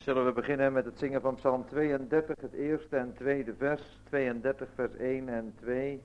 Zullen we beginnen met het zingen van Psalm 32, het eerste en tweede vers, 32 vers 1 en 2.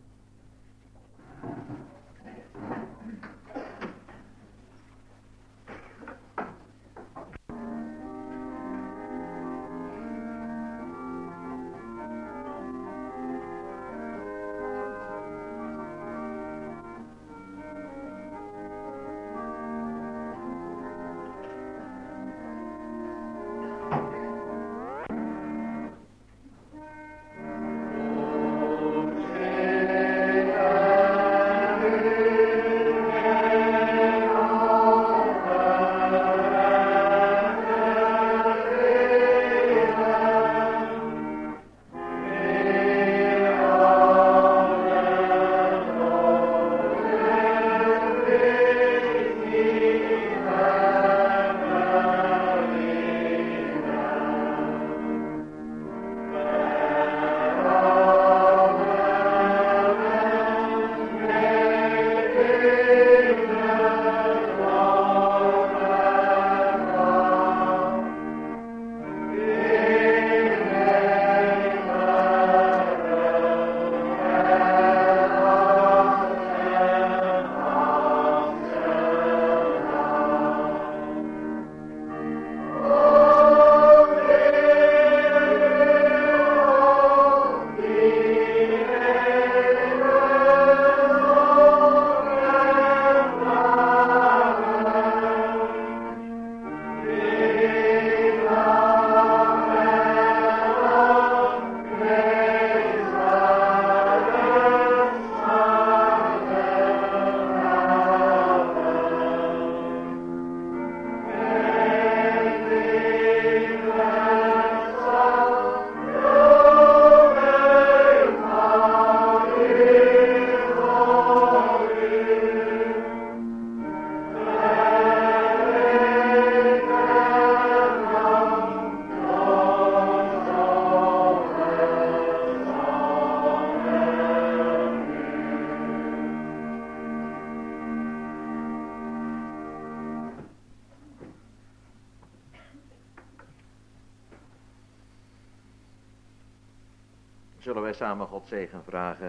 Zullen wij samen God zegen vragen.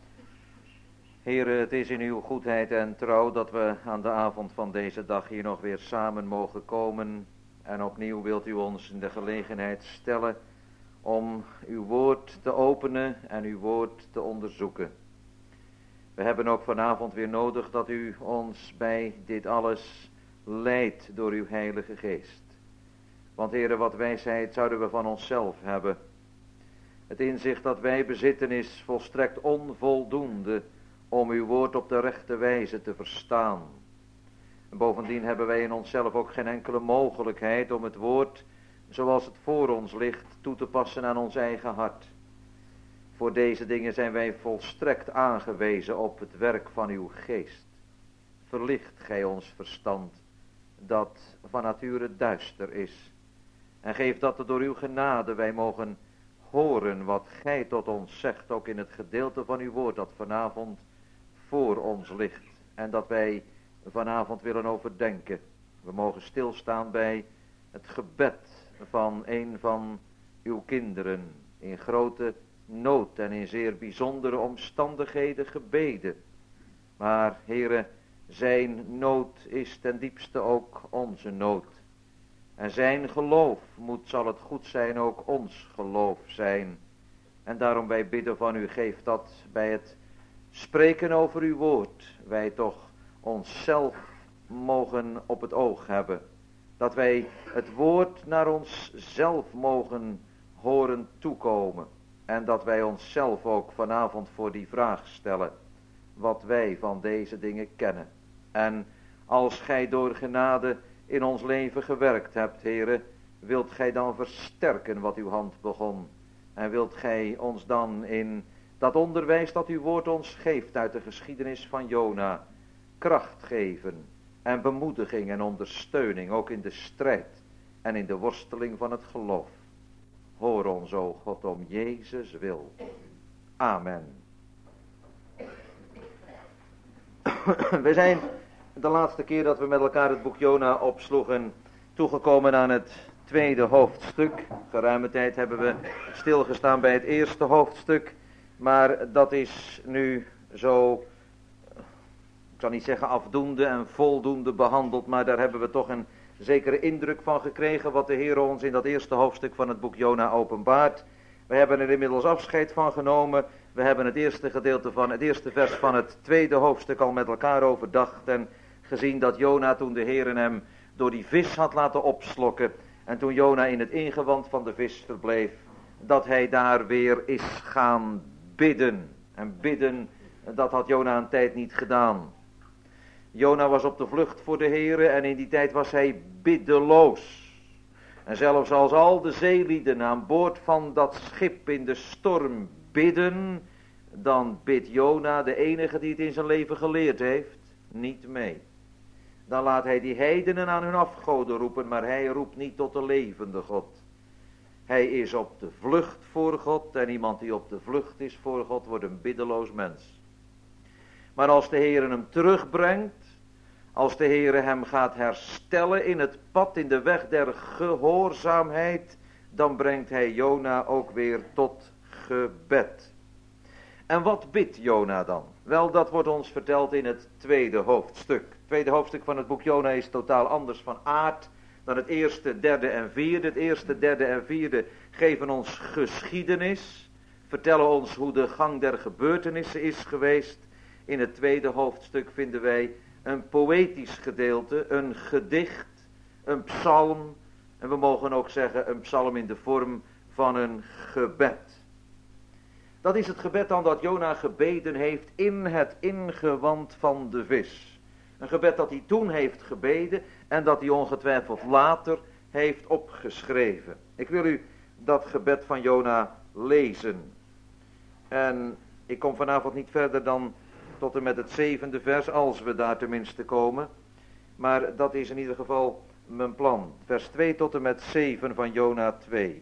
Heere, het is in uw goedheid en trouw dat we aan de avond van deze dag hier nog weer samen mogen komen. En opnieuw wilt u ons in de gelegenheid stellen om uw woord te openen en uw woord te onderzoeken. We hebben ook vanavond weer nodig dat u ons bij dit alles leidt door uw Heilige Geest. Want Heere, wat wijsheid zouden we van onszelf hebben. Het inzicht dat wij bezitten is volstrekt onvoldoende om uw woord op de rechte wijze te verstaan. En bovendien hebben wij in onszelf ook geen enkele mogelijkheid om het woord, zoals het voor ons ligt, toe te passen aan ons eigen hart. Voor deze dingen zijn wij volstrekt aangewezen op het werk van uw geest. Verlicht gij ons verstand, dat van nature duister is. En geef dat er door uw genade wij mogen horen wat gij tot ons zegt, ook in het gedeelte van uw woord dat vanavond voor ons ligt. En dat wij vanavond willen overdenken. We mogen stilstaan bij het gebed van een van uw kinderen. In grote nood en in zeer bijzondere omstandigheden gebeden. Maar Heere, zijn nood is ten diepste ook onze nood. En zijn geloof zal het goed zijn, ook ons geloof zijn. En daarom wij bidden van u, geef dat bij het spreken over uw woord, wij toch onszelf mogen op het oog hebben. Dat wij het woord naar onszelf mogen horen toekomen. En dat wij onszelf ook vanavond voor die vraag stellen, wat wij van deze dingen kennen. En als gij door genade in ons leven gewerkt hebt, Heere, wilt gij dan versterken wat uw hand begon. En wilt gij ons dan in dat onderwijs dat uw woord ons geeft uit de geschiedenis van Jona, kracht geven en bemoediging en ondersteuning, ook in de strijd en in de worsteling van het geloof. Hoor ons, o God, om Jezus wil. Amen. We zijn de laatste keer dat we met elkaar het boek Jona opsloegen toegekomen aan het tweede hoofdstuk. Geruime tijd hebben we stilgestaan bij het eerste hoofdstuk. Maar dat is nu zo, ik zal niet zeggen afdoende en voldoende behandeld, maar daar hebben we toch een zekere indruk van gekregen wat de Heer ons in dat eerste hoofdstuk van het boek Jona openbaart. We hebben er inmiddels afscheid van genomen. We hebben het eerste gedeelte van het eerste vers van het tweede hoofdstuk al met elkaar overdacht en gezien dat Jona, toen de Heer hem door die vis had laten opslokken en toen Jona in het ingewand van de vis verbleef, dat hij daar weer is gaan bidden. En bidden, dat had Jona een tijd niet gedaan. Jona was op de vlucht voor de Heere en in die tijd was hij biddeloos. En zelfs als al de zeelieden aan boord van dat schip in de storm bidden, dan bidt Jona, de enige die het in zijn leven geleerd heeft, niet mee. Dan laat hij die heidenen aan hun afgoden roepen, maar hij roept niet tot de levende God. Hij is op de vlucht voor God en iemand die op de vlucht is voor God wordt een biddeloos mens. Maar als de Heer hem terugbrengt, als de Heer hem gaat herstellen in het pad, in de weg der gehoorzaamheid, dan brengt hij Jona ook weer tot gebed. En wat bidt Jona dan? Wel, dat wordt ons verteld in het tweede hoofdstuk. Het tweede hoofdstuk van het boek Jona is totaal anders van aard dan het eerste, derde en vierde. Het eerste, derde en vierde geven ons geschiedenis, vertellen ons hoe de gang der gebeurtenissen is geweest. In het tweede hoofdstuk vinden wij een poëtisch gedeelte, een gedicht, een psalm. En we mogen ook zeggen een psalm in de vorm van een gebed. Dat is het gebed dan dat Jona gebeden heeft in het ingewand van de vis. Een gebed dat hij toen heeft gebeden en dat hij ongetwijfeld later heeft opgeschreven. Ik wil u dat gebed van Jona lezen. En ik kom vanavond niet verder dan tot en met het 7e vers, als we daar tenminste komen. Maar dat is in ieder geval mijn plan. Vers 2 tot en met 7 van Jona 2.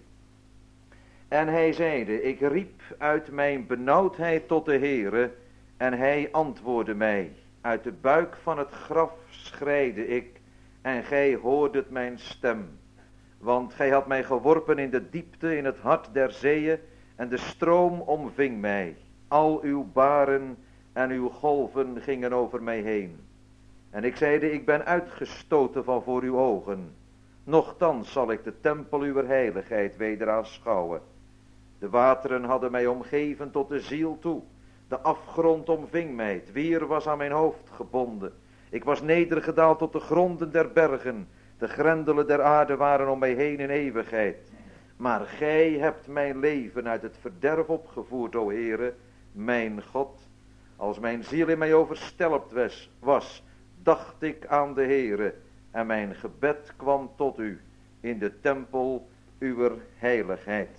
En hij zeide, ik riep uit mijn benauwdheid tot de Heere, en hij antwoordde mij. Uit de buik van het graf schreide ik, en gij hoordet mijn stem. Want gij had mij geworpen in de diepte, in het hart der zeeën, en de stroom omving mij. Al uw baren en uw golven gingen over mij heen. En ik zeide, ik ben uitgestoten van voor uw ogen. Nochtans zal ik de tempel uw heiligheid weder aanschouwen. De wateren hadden mij omgeven tot de ziel toe. De afgrond omving mij, het weer was aan mijn hoofd gebonden. Ik was nedergedaald tot de gronden der bergen. De grendelen der aarde waren om mij heen in eeuwigheid. Maar gij hebt mijn leven uit het verderf opgevoerd, o Heere, mijn God. Als mijn ziel in mij overstelpt was, dacht ik aan de Heere, en mijn gebed kwam tot u in de tempel uwer heiligheid.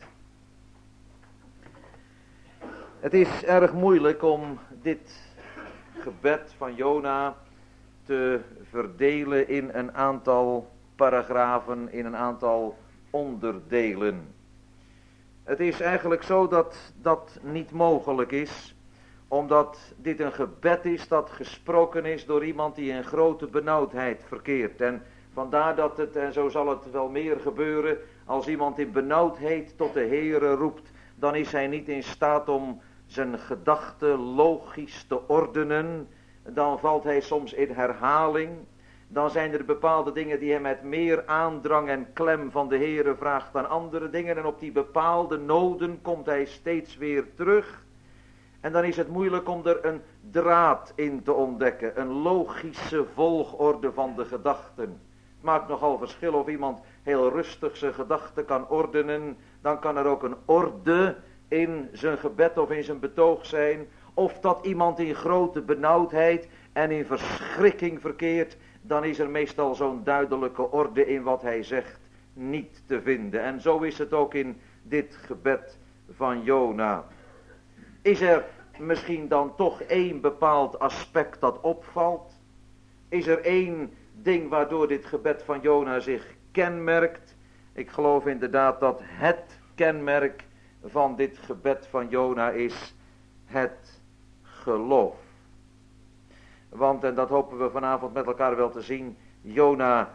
Het is erg moeilijk om dit gebed van Jona te verdelen in een aantal paragrafen, in een aantal onderdelen. Het is eigenlijk zo dat dat niet mogelijk is, omdat dit een gebed is dat gesproken is door iemand die in grote benauwdheid verkeert. En vandaar dat het, en zo zal het wel meer gebeuren, als iemand in benauwdheid tot de Heere roept, dan is hij niet in staat om zijn gedachten logisch te ordenen. Dan valt hij soms in herhaling. Dan zijn er bepaalde dingen die hij met meer aandrang en klem van de Heere vraagt dan andere dingen. En op die bepaalde noden komt hij steeds weer terug. En dan is het moeilijk om er een draad in te ontdekken. Een logische volgorde van de gedachten. Het maakt nogal verschil of iemand heel rustig zijn gedachten kan ordenen. Dan kan er ook een orde in zijn gebed of in zijn betoog zijn. Of dat iemand in grote benauwdheid en in verschrikking verkeert. Dan is er meestal zo'n duidelijke orde in wat hij zegt niet te vinden. En zo is het ook in dit gebed van Jona. Is er misschien dan toch één bepaald aspect dat opvalt? Is er één ding waardoor dit gebed van Jona zich kenmerkt? Ik geloof inderdaad dat het kenmerk van dit gebed van Jona is het geloof. Want, en dat hopen we vanavond met elkaar wel te zien, Jona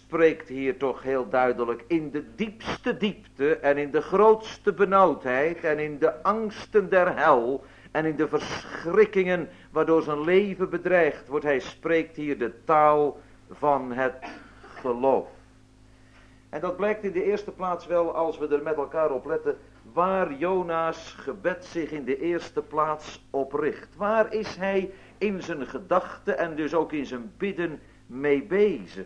spreekt hier toch heel duidelijk in de diepste diepte en in de grootste benauwdheid en in de angsten der hel en in de verschrikkingen waardoor zijn leven bedreigd wordt. Hij spreekt hier de taal van het geloof. En dat blijkt in de eerste plaats wel, als we er met elkaar op letten, waar Jona's gebed zich in de eerste plaats op richt. Waar is hij in zijn gedachten en dus ook in zijn bidden mee bezig?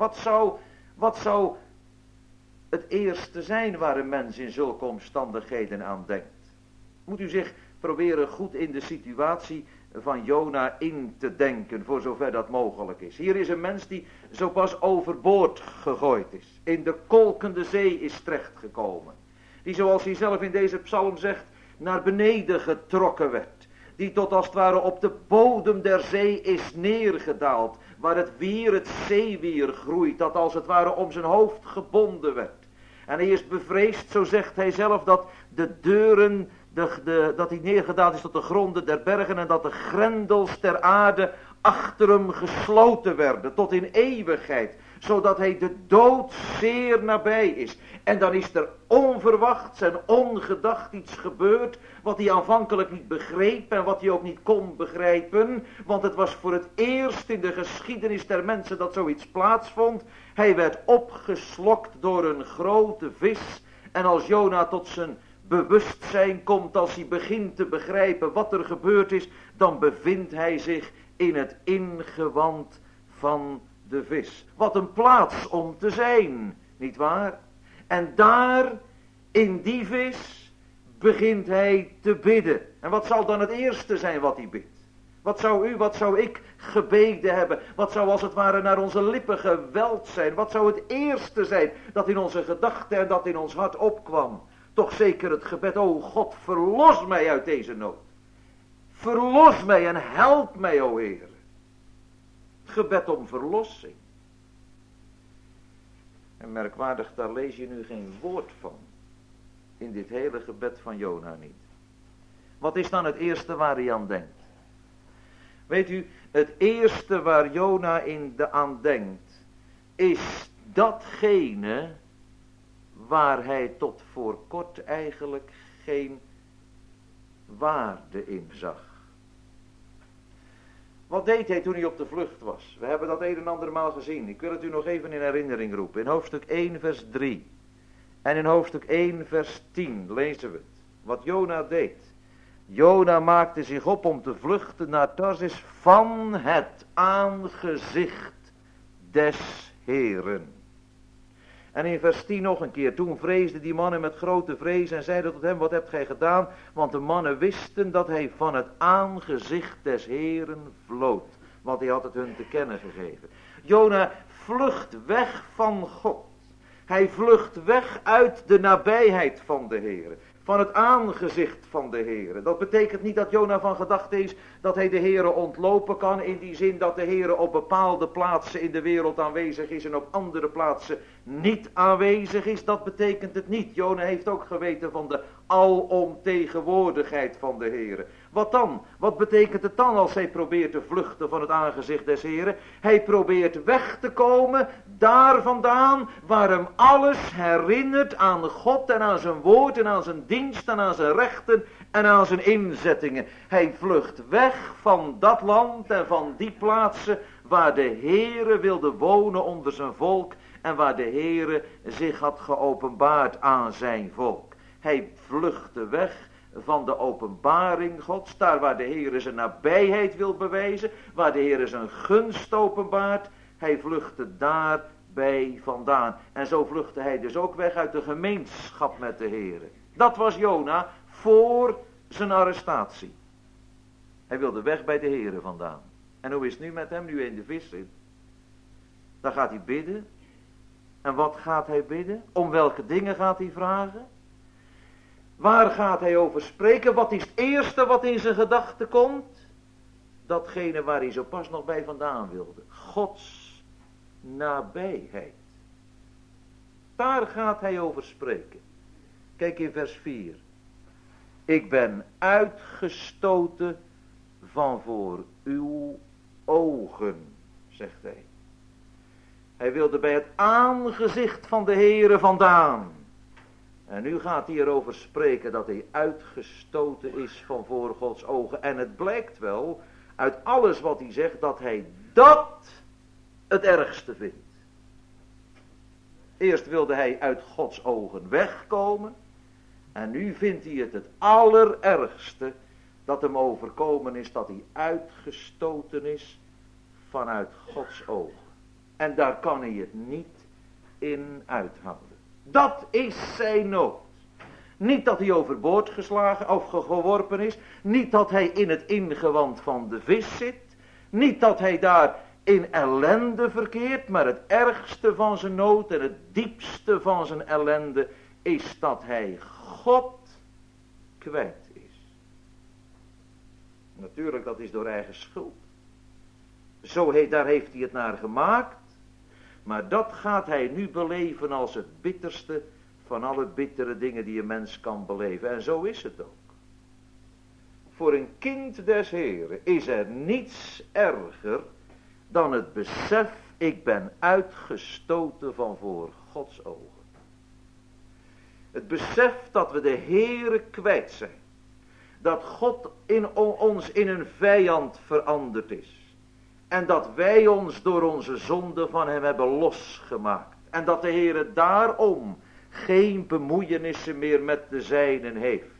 Wat zou het eerste zijn waar een mens in zulke omstandigheden aan denkt? Moet u zich proberen goed in de situatie van Jona in te denken, voor zover dat mogelijk is. Hier is een mens die zo pas overboord gegooid is, in de kolkende zee is terechtgekomen. Die, zoals hij zelf in deze psalm zegt, naar beneden getrokken werd. Die tot als het ware op de bodem der zee is neergedaald, waar het zeewier groeit, dat als het ware om zijn hoofd gebonden werd. En hij is bevreesd, zo zegt hij zelf, dat de deuren, dat hij neergedaald is tot de gronden der bergen en dat de grendels der aarde achter hem gesloten werden, tot in eeuwigheid, zodat hij de dood zeer nabij is. En dan is er onverwachts en ongedacht iets gebeurd, wat hij aanvankelijk niet begreep en wat hij ook niet kon begrijpen, want het was voor het eerst in de geschiedenis der mensen dat zoiets plaatsvond. Hij werd opgeslokt door een grote vis, en als Jona tot zijn bewustzijn komt, als hij begint te begrijpen wat er gebeurd is, dan bevindt hij zich in het ingewand van de vis. Wat een plaats om te zijn, nietwaar? En daar, in die vis, begint hij te bidden. En wat zal dan het eerste zijn wat hij bidt? Wat zou ik gebeden hebben? Wat zou als het ware naar onze lippen geweld zijn? Wat zou het eerste zijn dat in onze gedachten en dat in ons hart opkwam? Toch zeker het gebed, o God, verlos mij uit deze nood. Verlos mij en help mij, o Heer. Het gebed om verlossing. En merkwaardig, daar lees je nu geen woord van. In dit hele gebed van Jona niet. Wat is dan het eerste waar hij aan denkt? Weet u, het eerste waar Jona aan denkt, is datgene waar hij tot voor kort eigenlijk geen waarde in zag. Wat deed hij toen hij op de vlucht was? We hebben dat een en andermaal gezien. Ik wil het u nog even in herinnering roepen. In hoofdstuk 1 vers 3 en in hoofdstuk 1 vers 10 lezen we het. Wat Jona deed. Jona maakte zich op om te vluchten naar Tarsis van het aangezicht des Heeren. En in vers 10 nog een keer. Toen vreesden die mannen met grote vrees en zeiden tot hem, wat hebt gij gedaan? Want de mannen wisten dat hij van het aangezicht des Heeren vlood. Want hij had het hun te kennen gegeven. Jona vlucht weg van God. Hij vlucht weg uit de nabijheid van de Heere. Van het aangezicht van de Heere. Dat betekent niet dat Jona van gedachte is dat hij de Heere ontlopen kan. In die zin dat de Heere op bepaalde plaatsen in de wereld aanwezig is en op andere plaatsen niet aanwezig is. Dat betekent het niet. Jona heeft ook geweten van de alomtegenwoordigheid van de Heere. Wat dan? Wat betekent het dan als hij probeert te vluchten van het aangezicht des Heeren? Hij probeert weg te komen daar vandaan waar hem alles herinnert aan God en aan zijn woord en aan zijn dienst en aan zijn rechten en aan zijn inzettingen. Hij vlucht weg van dat land en van die plaatsen waar de Heere wilde wonen onder zijn volk en waar de Heere zich had geopenbaard aan zijn volk. Hij vluchtte weg van de openbaring Gods, daar waar de Heere zijn nabijheid wil bewijzen, waar de Heere zijn gunst openbaart. Hij vluchtte daarbij vandaan. En zo vluchtte hij dus ook weg uit de gemeenschap met de Heere. Dat was Jona voor zijn arrestatie. Hij wilde weg bij de Heere vandaan. En hoe is het nu met hem, nu hij in de vis zit? Dan gaat hij bidden. En wat gaat hij bidden? Om welke dingen gaat hij vragen? Waar gaat hij over spreken? Wat is het eerste wat in zijn gedachten komt? Datgene waar hij zo pas nog bij vandaan wilde. Gods nabijheid. Daar gaat hij over spreken. Kijk in vers 4. Ik ben uitgestoten van voor uw ogen, zegt hij. Hij wilde bij het aangezicht van de Heere vandaan. En nu gaat hij erover spreken dat hij uitgestoten is van voor Gods ogen. En het blijkt wel uit alles wat hij zegt dat hij dat het ergste vindt. Eerst wilde hij uit Gods ogen wegkomen. En nu vindt hij het allerergste dat hem overkomen is, dat hij uitgestoten is vanuit Gods ogen. En daar kan hij het niet in uithouden. Dat is zijn nood. Niet dat hij overboord geslagen of geworpen is. Niet dat hij in het ingewand van de vis zit. Niet dat hij daar in ellende verkeert. Maar het ergste van zijn nood en het diepste van zijn ellende is dat hij God kwijt is. Natuurlijk, dat is door eigen schuld. Daar heeft hij het naar gemaakt. Maar dat gaat hij nu beleven als het bitterste van alle bittere dingen die een mens kan beleven. En zo is het ook. Voor een kind des Heren is er niets erger dan het besef, ik ben uitgestoten van voor Gods ogen. Het besef dat we de Heere kwijt zijn. Dat God ons in een vijand veranderd is. En dat wij ons door onze zonde van hem hebben losgemaakt. En dat de Heere daarom geen bemoeienissen meer met de zijnen heeft.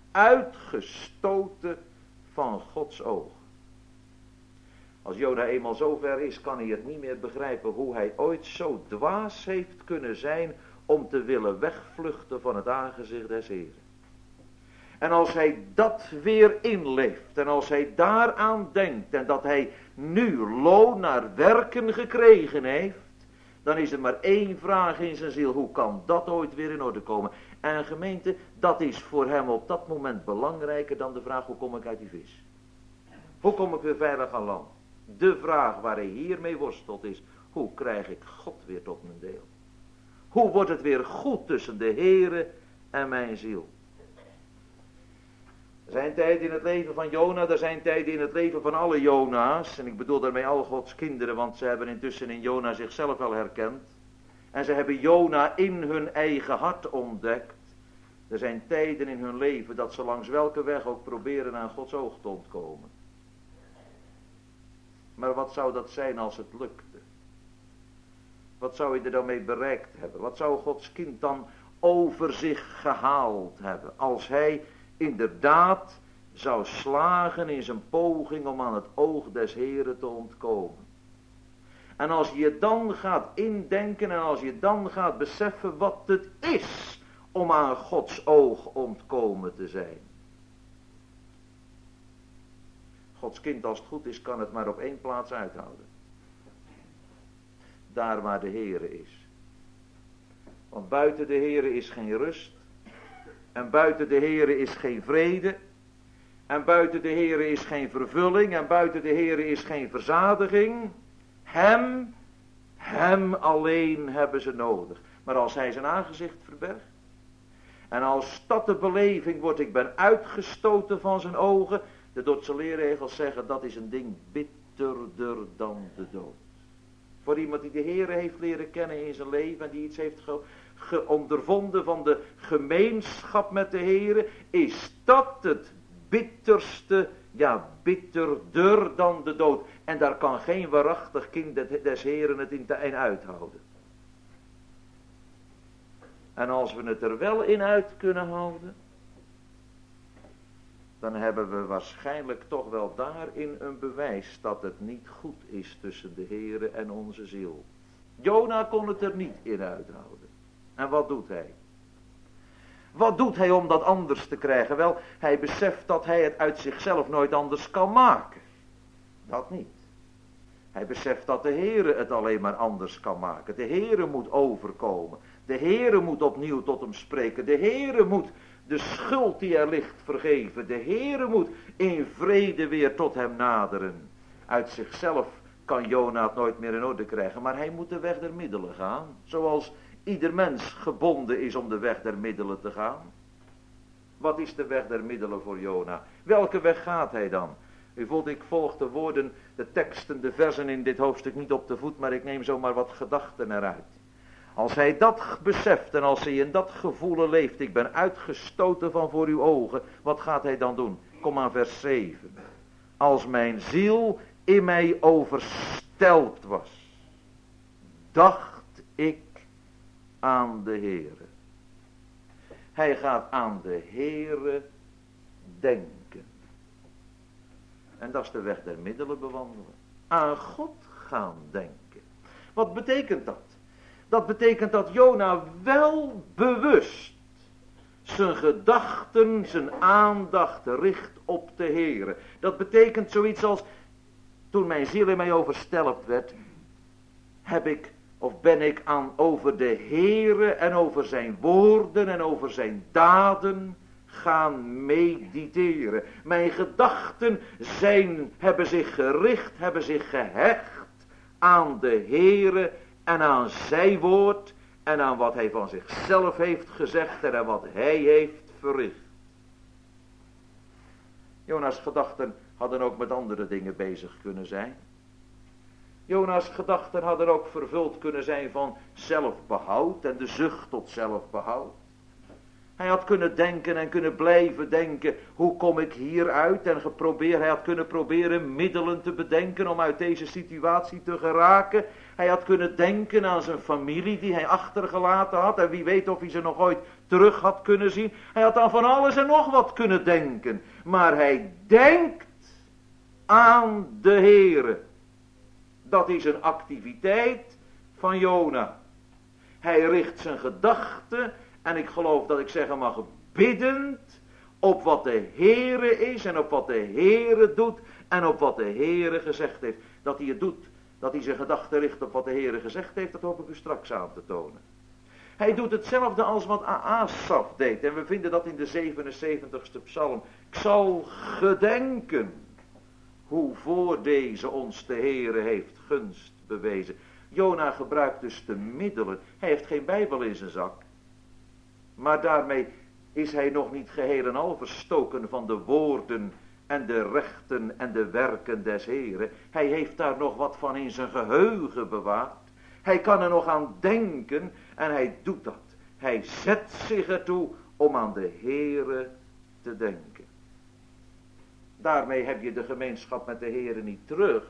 Uitgestoten van Gods ogen. Als Jona eenmaal zover is, kan hij het niet meer begrijpen hoe hij ooit zo dwaas heeft kunnen zijn om te willen wegvluchten van het aangezicht des Heeren. En als hij dat weer inleeft en als hij daaraan denkt en dat hij nu loon naar werken gekregen heeft, dan is er maar één vraag in zijn ziel: hoe kan dat ooit weer in orde komen? En gemeente, dat is voor hem op dat moment belangrijker dan de vraag: hoe kom ik uit die vis? Hoe kom ik weer veilig aan land? De vraag waar hij hiermee worstelt is: hoe krijg ik God weer tot mijn deel? Hoe wordt het weer goed tussen de Heere en mijn ziel? Er zijn tijden in het leven van Jona, er zijn tijden in het leven van alle Jona's. En ik bedoel daarmee al Gods kinderen, want ze hebben intussen in Jona zichzelf wel herkend. En ze hebben Jona in hun eigen hart ontdekt. Er zijn tijden in hun leven dat ze langs welke weg ook proberen aan Gods oog te ontkomen. Maar wat zou dat zijn als het lukte? Wat zou je er dan mee bereikt hebben? Wat zou Gods kind dan over zich gehaald hebben als hij inderdaad zou slagen in zijn poging om aan het oog des Heren te ontkomen? En als je dan gaat indenken en als je dan gaat beseffen wat het is om aan Gods oog ontkomen te zijn. Gods kind, als het goed is, kan het maar op één plaats uithouden. Daar waar de Heere is. Want buiten de Heere is geen rust. En buiten de Heere is geen vrede. En buiten de Heere is geen vervulling. En buiten de Heere is geen verzadiging. Hem alleen hebben ze nodig. Maar als hij zijn aangezicht verbergt. En als dat de beleving wordt, ik ben uitgestoten van zijn ogen. De Dordtse leerregels zeggen, dat is een ding bitterder dan de dood. Voor iemand die de Heere heeft leren kennen in zijn leven en die iets heeft ondervonden van de gemeenschap met de Heere, is dat het bitterste, ja bitterder dan de dood. En daar kan geen waarachtig kind des Heeren het in uithouden. En als we het er wel in uit kunnen houden, dan hebben we waarschijnlijk toch wel daarin een bewijs dat het niet goed is tussen de Heere en onze ziel. Jona kon het er niet in uithouden. En wat doet hij? Wat doet hij om dat anders te krijgen? Wel, hij beseft dat hij het uit zichzelf nooit anders kan maken. Dat niet. Hij beseft dat de Heere het alleen maar anders kan maken. De Heere moet overkomen. De Heere moet opnieuw tot hem spreken. De Heere moet de schuld die er ligt vergeven. De Heere moet in vrede weer tot hem naderen. Uit zichzelf kan Jona het nooit meer in orde krijgen. Maar hij moet de weg der middelen gaan. Zoals ieder mens gebonden is om de weg der middelen te gaan. Wat is de weg der middelen voor Jona? Welke weg gaat hij dan? U voelt, ik volg de woorden, de teksten, de versen in dit hoofdstuk niet op de voet, maar ik neem zomaar wat gedachten eruit. Als hij dat beseft en als hij in dat gevoel leeft, ik ben uitgestoten van voor uw ogen, wat gaat hij dan doen? Kom aan vers 7. Als mijn ziel in mij overstelpt was, dacht ik aan de Heere. Hij gaat aan de Heere denken. En dat is de weg der middelen bewandelen. Aan God gaan denken. Wat betekent dat? Dat betekent dat Jona wel bewust zijn gedachten, zijn aandacht richt op de Heere. Dat betekent zoiets als, toen mijn ziel in mij overstelpt werd, ben ik over de Heere en over zijn woorden en over zijn daden gaan mediteren. Mijn gedachten hebben zich gericht, hebben zich gehecht aan de Heere en aan zijn woord en aan wat hij van zichzelf heeft gezegd en aan wat hij heeft verricht. Jona's gedachten hadden ook met andere dingen bezig kunnen zijn. Jona's gedachten hadden ook vervuld kunnen zijn van zelfbehoud en de zucht tot zelfbehoud. Hij had kunnen denken en kunnen blijven denken, hoe kom ik hieruit? En hij had kunnen proberen middelen te bedenken om uit deze situatie te geraken. Hij had kunnen denken aan zijn familie die hij achtergelaten had. En wie weet of hij ze nog ooit terug had kunnen zien. Hij had aan van alles en nog wat kunnen denken. Maar hij denkt aan de Heere. Dat is een activiteit van Jona. Hij richt zijn gedachten, en ik geloof dat ik zeggen mag, biddend op wat de Heere is en op wat de Heere doet en op wat de Heere gezegd heeft. Dat hij het doet, dat hij zijn gedachten richt op wat de Heere gezegd heeft, dat hoop ik u straks aan te tonen. Hij doet hetzelfde als wat Asaf deed, en we vinden dat in de 77ste psalm. Ik zal gedenken hoe voor deze ons de Heere heeft gunst bewezen. Jona gebruikt dus de middelen. Hij heeft geen Bijbel in zijn zak. Maar daarmee is hij nog niet geheel en al verstoken van de woorden en de rechten en de werken des Heeren. Hij heeft daar nog wat van in zijn geheugen bewaard. Hij kan er nog aan denken en hij doet dat. Hij zet zich ertoe om aan de Heere te denken. Daarmee heb je de gemeenschap met de Heere niet terug.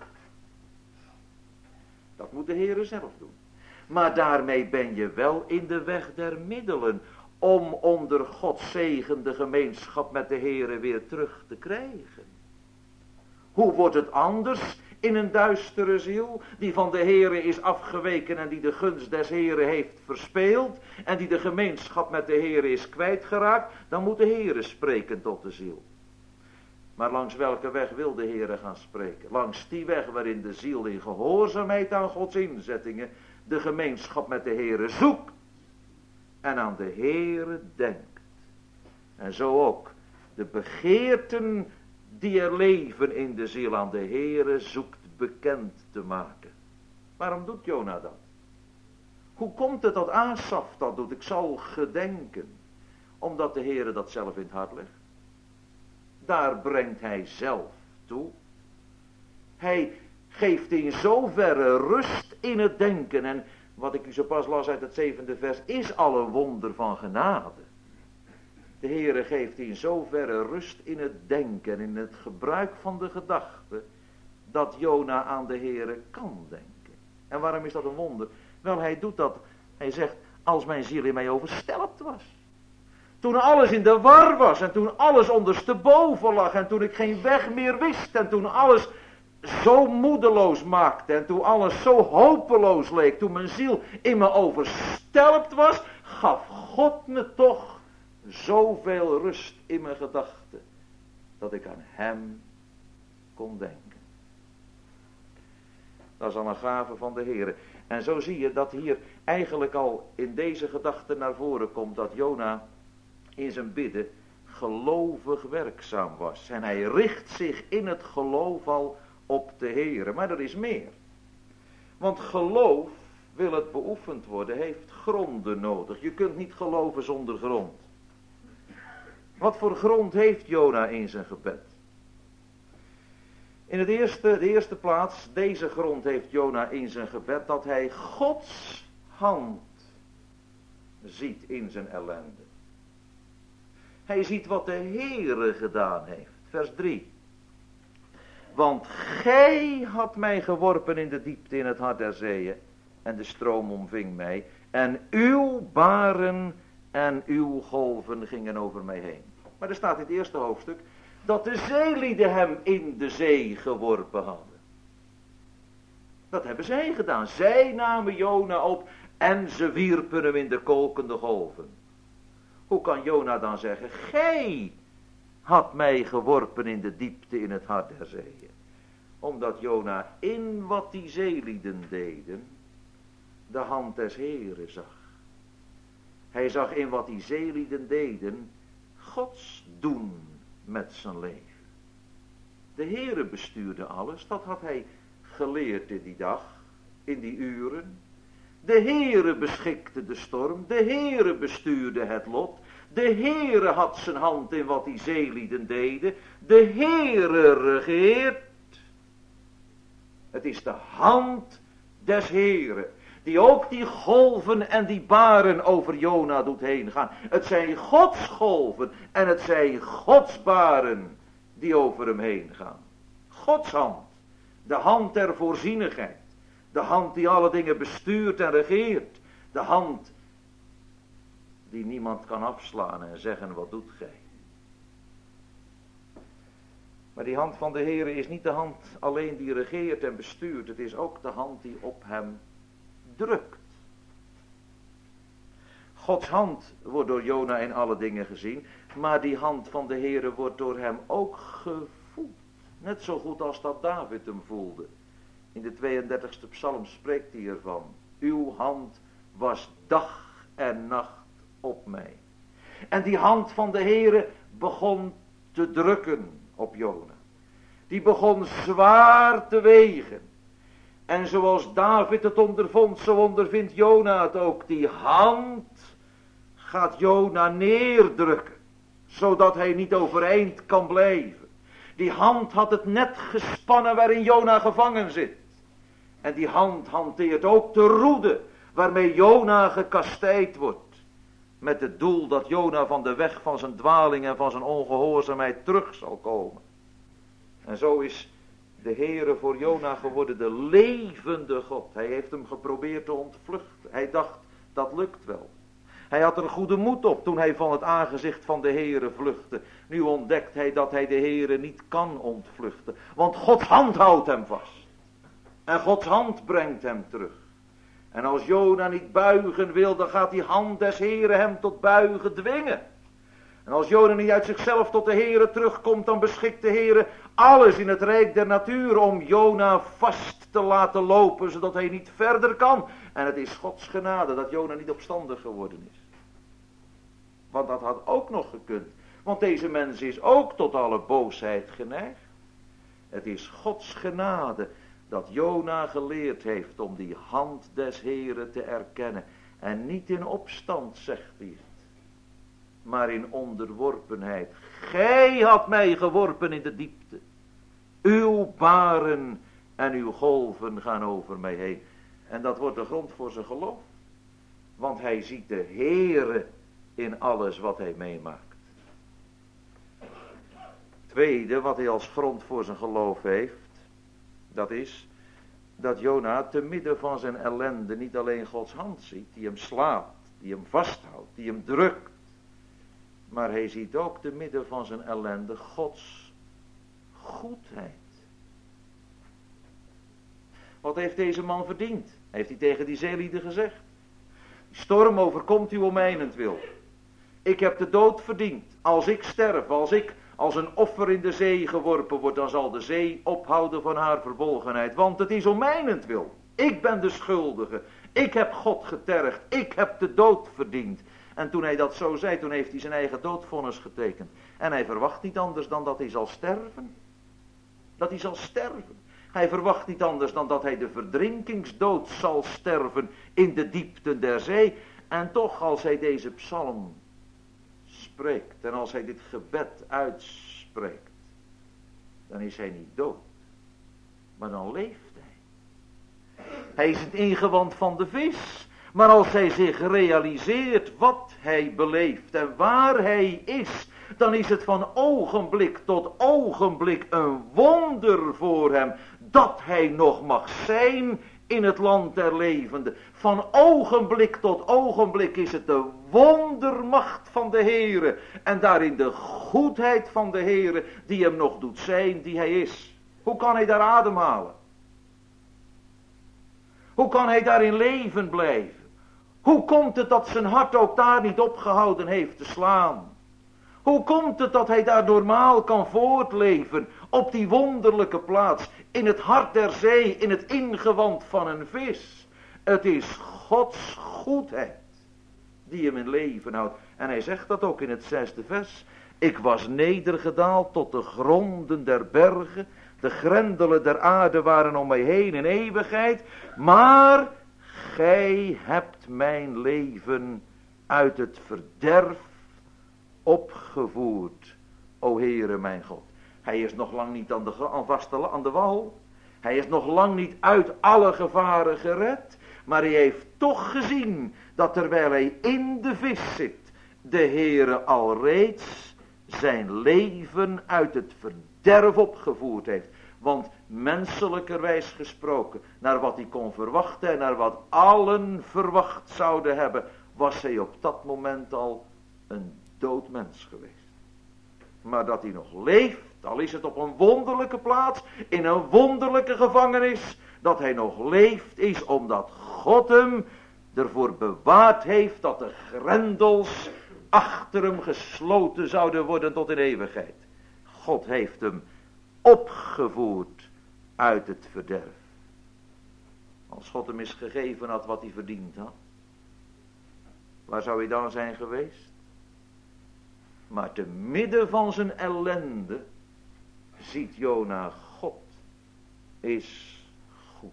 Dat moet de Heere zelf doen. Maar daarmee ben je wel in de weg der middelen om onder Gods zegen de gemeenschap met de Heere weer terug te krijgen. Hoe wordt het anders in een duistere ziel die van de Heere is afgeweken en die de gunst des Heere heeft verspeeld en die de gemeenschap met de Heere is kwijtgeraakt? Dan moet de Heere spreken tot de ziel. Maar langs welke weg wil de Heere gaan spreken? Langs die weg waarin de ziel in gehoorzaamheid aan Gods inzettingen de gemeenschap met de Heere zoekt en aan de Heere denkt. En zo ook de begeerten die er leven in de ziel aan de Heere zoekt bekend te maken. Waarom doet Jona dat? Hoe komt het dat Asaf dat doet? Ik zal gedenken. Omdat de Heere dat zelf in het hart legt. Daar brengt hij zelf toe. Hij geeft in zoverre rust in het denken. En wat ik u zo pas las uit het 7e vers is al een wonder van genade. De Heere geeft in zoverre rust in het denken, in het gebruik van de gedachte, dat Jona aan de Heere kan denken. En waarom is dat een wonder? Wel, hij doet dat. Hij zegt, als mijn ziel in mij overstelpt was. Toen alles in de war was en toen alles ondersteboven lag en toen ik geen weg meer wist en toen alles zo moedeloos maakte en toen alles zo hopeloos leek, toen mijn ziel in me overstelpt was, gaf God me toch zoveel rust in mijn gedachten, dat ik aan hem kon denken. Dat is al een gave van de Heere. En zo zie je dat hier eigenlijk al in deze gedachte naar voren komt dat Jona in zijn bidden gelovig werkzaam was. En hij richt zich in het geloof al op de Heere. Maar er is meer. Want geloof, wil het beoefend worden, heeft gronden nodig. Je kunt niet geloven zonder grond. Wat voor grond heeft Jona in zijn gebed? In de eerste plaats, deze grond heeft Jona in zijn gebed, dat hij Gods hand ziet in zijn ellende. Hij ziet wat de Heere gedaan heeft. Vers 3. Want gij had mij geworpen in de diepte in het hart der zeeën, en de stroom omving mij, en uw baren en uw golven gingen over mij heen. Maar er staat in het eerste hoofdstuk dat de zeelieden hem in de zee geworpen hadden. Dat hebben zij gedaan. Zij namen Jona op en ze wierpen hem in de kolkende golven. Hoe kan Jona dan zeggen, gij had mij geworpen in de diepte in het hart der zeeën? Omdat Jona in wat die zeelieden deden, de hand des Heeren zag. Hij zag in wat die zeelieden deden, Gods doen met zijn leven. De Heere bestuurde alles, dat had hij geleerd in die dag, in die uren. De Heere beschikte de storm, de Heere bestuurde het lot. De Heere had zijn hand in wat die zeelieden deden. De Heere regeert. Het is de hand des Heeren, die ook die golven en die baren over Jona doet heen gaan. Het zijn Gods golven en het zijn Gods baren die over hem heen gaan. Gods hand, de hand der voorzienigheid. De hand die alle dingen bestuurt en regeert. De hand die niemand kan afslaan en zeggen, wat doet gij? Maar die hand van de Heere is niet de hand alleen die regeert en bestuurt. Het is ook de hand die op hem drukt. Gods hand wordt door Jona in alle dingen gezien. Maar die hand van de Heere wordt door hem ook gevoeld. Net zo goed als dat David hem voelde. In de 32e psalm spreekt hij ervan. Uw hand was dag en nacht op mij. En die hand van de Heere begon te drukken op Jona. Die begon zwaar te wegen. En zoals David het ondervond, zo ondervindt Jona het ook. Die hand gaat Jona neerdrukken, zodat hij niet overeind kan blijven. Die hand had het net gespannen waarin Jona gevangen zit. En die hand hanteert ook de roede waarmee Jona gekastijd wordt. Met het doel dat Jona van de weg van zijn dwaling en van zijn ongehoorzaamheid terug zal komen. En zo is de Heere voor Jona geworden de levende God. Hij heeft hem geprobeerd te ontvluchten. Hij dacht, dat lukt wel. Hij had er goede moed op toen hij van het aangezicht van de Heere vluchtte. Nu ontdekt hij dat hij de Heere niet kan ontvluchten. Want Gods hand houdt hem vast. En Gods hand brengt hem terug. En als Jona niet buigen wil, dan gaat die hand des Heere hem tot buigen dwingen. En als Jona niet uit zichzelf tot de Heere terugkomt, dan beschikt de Heere alles in het rijk der natuur om Jona vast te laten lopen, zodat hij niet verder kan. En het is Gods genade dat Jona niet opstandig geworden is. Want dat had ook nog gekund. Want deze mens is ook tot alle boosheid geneigd. Het is Gods genade dat Jona geleerd heeft om die hand des Heeren te erkennen. En niet in opstand, zegt hij het, maar in onderworpenheid. Gij had mij geworpen in de diepte. Uw baren en uw golven gaan over mij heen. En dat wordt de grond voor zijn geloof. Want hij ziet de Heere in alles wat hij meemaakt. Tweede, wat hij als grond voor zijn geloof heeft, dat is dat Jona te midden van zijn ellende niet alleen Gods hand ziet, die hem slaat, die hem vasthoudt, die hem drukt. Maar hij ziet ook te midden van zijn ellende Gods goedheid. Wat heeft deze man verdiend? Heeft hij tegen die zeelieden gezegd. Die storm overkomt u om mijnentwil. Ik heb de dood verdiend. Als ik sterf, als ik als een offer in de zee geworpen word, dan zal de zee ophouden van haar verbolgenheid. Want het is om mijnentwil. Ik ben de schuldige. Ik heb God getergd. Ik heb de dood verdiend. En toen hij dat zo zei, toen heeft hij zijn eigen doodvonnis getekend. En hij verwacht niet anders dan dat hij zal sterven. Dat hij zal sterven. Hij verwacht niet anders dan dat hij de verdrinkingsdood zal sterven in de diepten der zee. En toch, als hij deze psalm spreekt en als hij dit gebed uitspreekt, dan is hij niet dood. maar dan leeft hij. Hij is het ingewand van de vis. Maar als hij zich realiseert wat hij beleeft en waar hij is, dan is het van ogenblik tot ogenblik een wonder voor hem dat hij nog mag zijn in het land der levenden. Van ogenblik tot ogenblik is het de wondermacht van de Heere en daarin de goedheid van de Heere die hem nog doet zijn die hij is. Hoe kan hij daar ademhalen? Hoe kan hij daar in leven blijven? Hoe komt het dat zijn hart ook daar niet opgehouden heeft te slaan? Hoe komt het dat hij daar normaal kan voortleven op die wonderlijke plaats, in het hart der zee, in het ingewand van een vis? Het is Gods goedheid die hem in leven houdt. En hij zegt dat ook in het 6e vers. Ik was nedergedaald tot de gronden der bergen, de grendelen der aarde waren om mij heen in eeuwigheid, maar gij hebt mijn leven uit het verderf opgevoerd, o Heere mijn God. Hij is nog lang niet aan de wal. Hij is nog lang niet uit alle gevaren gered. Maar hij heeft toch gezien dat terwijl hij in de vis zit, de Heere alreeds zijn leven uit het verderf opgevoerd heeft. Want menselijkerwijs gesproken, naar wat hij kon verwachten en naar wat allen verwacht zouden hebben, was hij op dat moment al een dood mens geweest. Maar dat hij nog leeft, al is het op een wonderlijke plaats, in een wonderlijke gevangenis, dat hij nog leeft is omdat God hem ervoor bewaard heeft dat de grendels achter hem gesloten zouden worden tot in eeuwigheid. God heeft hem opgevoerd uit het verderf. Als God hem eens gegeven had wat hij verdiend had, waar zou hij dan zijn geweest? Maar te midden van zijn ellende ziet Jona, God is goed.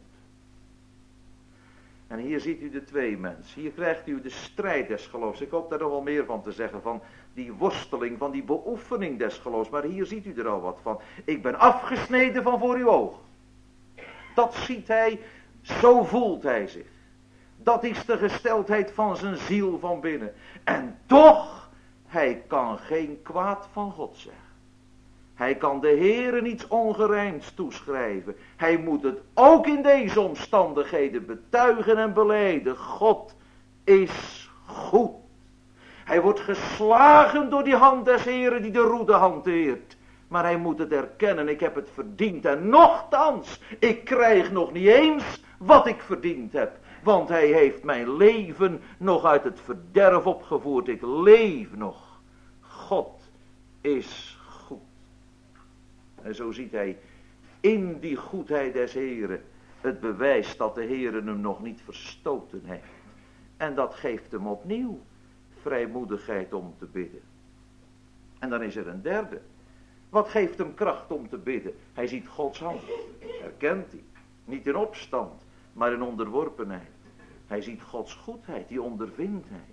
En hier ziet u de twee mensen. Hier krijgt u de strijd des geloofs. Ik hoop daar nog wel meer van te zeggen, van die worsteling, van die beoefening des geloofs. Maar hier ziet u er al wat van. Ik ben afgesneden van voor uw ogen. Dat ziet hij, zo voelt hij zich. Dat is de gesteldheid van zijn ziel van binnen. En toch, hij kan geen kwaad van God zeggen. Hij kan de Heere niets ongerijmds toeschrijven. Hij moet het ook in deze omstandigheden betuigen en belijden. God is goed. Hij wordt geslagen door die hand des Heeren die de roede hanteert. Maar hij moet het erkennen, ik heb het verdiend. En nochtans, ik krijg nog niet eens wat ik verdiend heb. Want hij heeft mijn leven nog uit het verderf opgevoerd. Ik leef nog. God is goed. En zo ziet hij in die goedheid des Heeren het bewijs dat de Heere hem nog niet verstoten heeft. En dat geeft hem opnieuw vrijmoedigheid om te bidden. En dan is er een derde. Wat geeft hem kracht om te bidden? Hij ziet Gods hand. Herkent hij. Niet in opstand, maar in onderworpenheid. Hij ziet Gods goedheid, die ondervindt hij.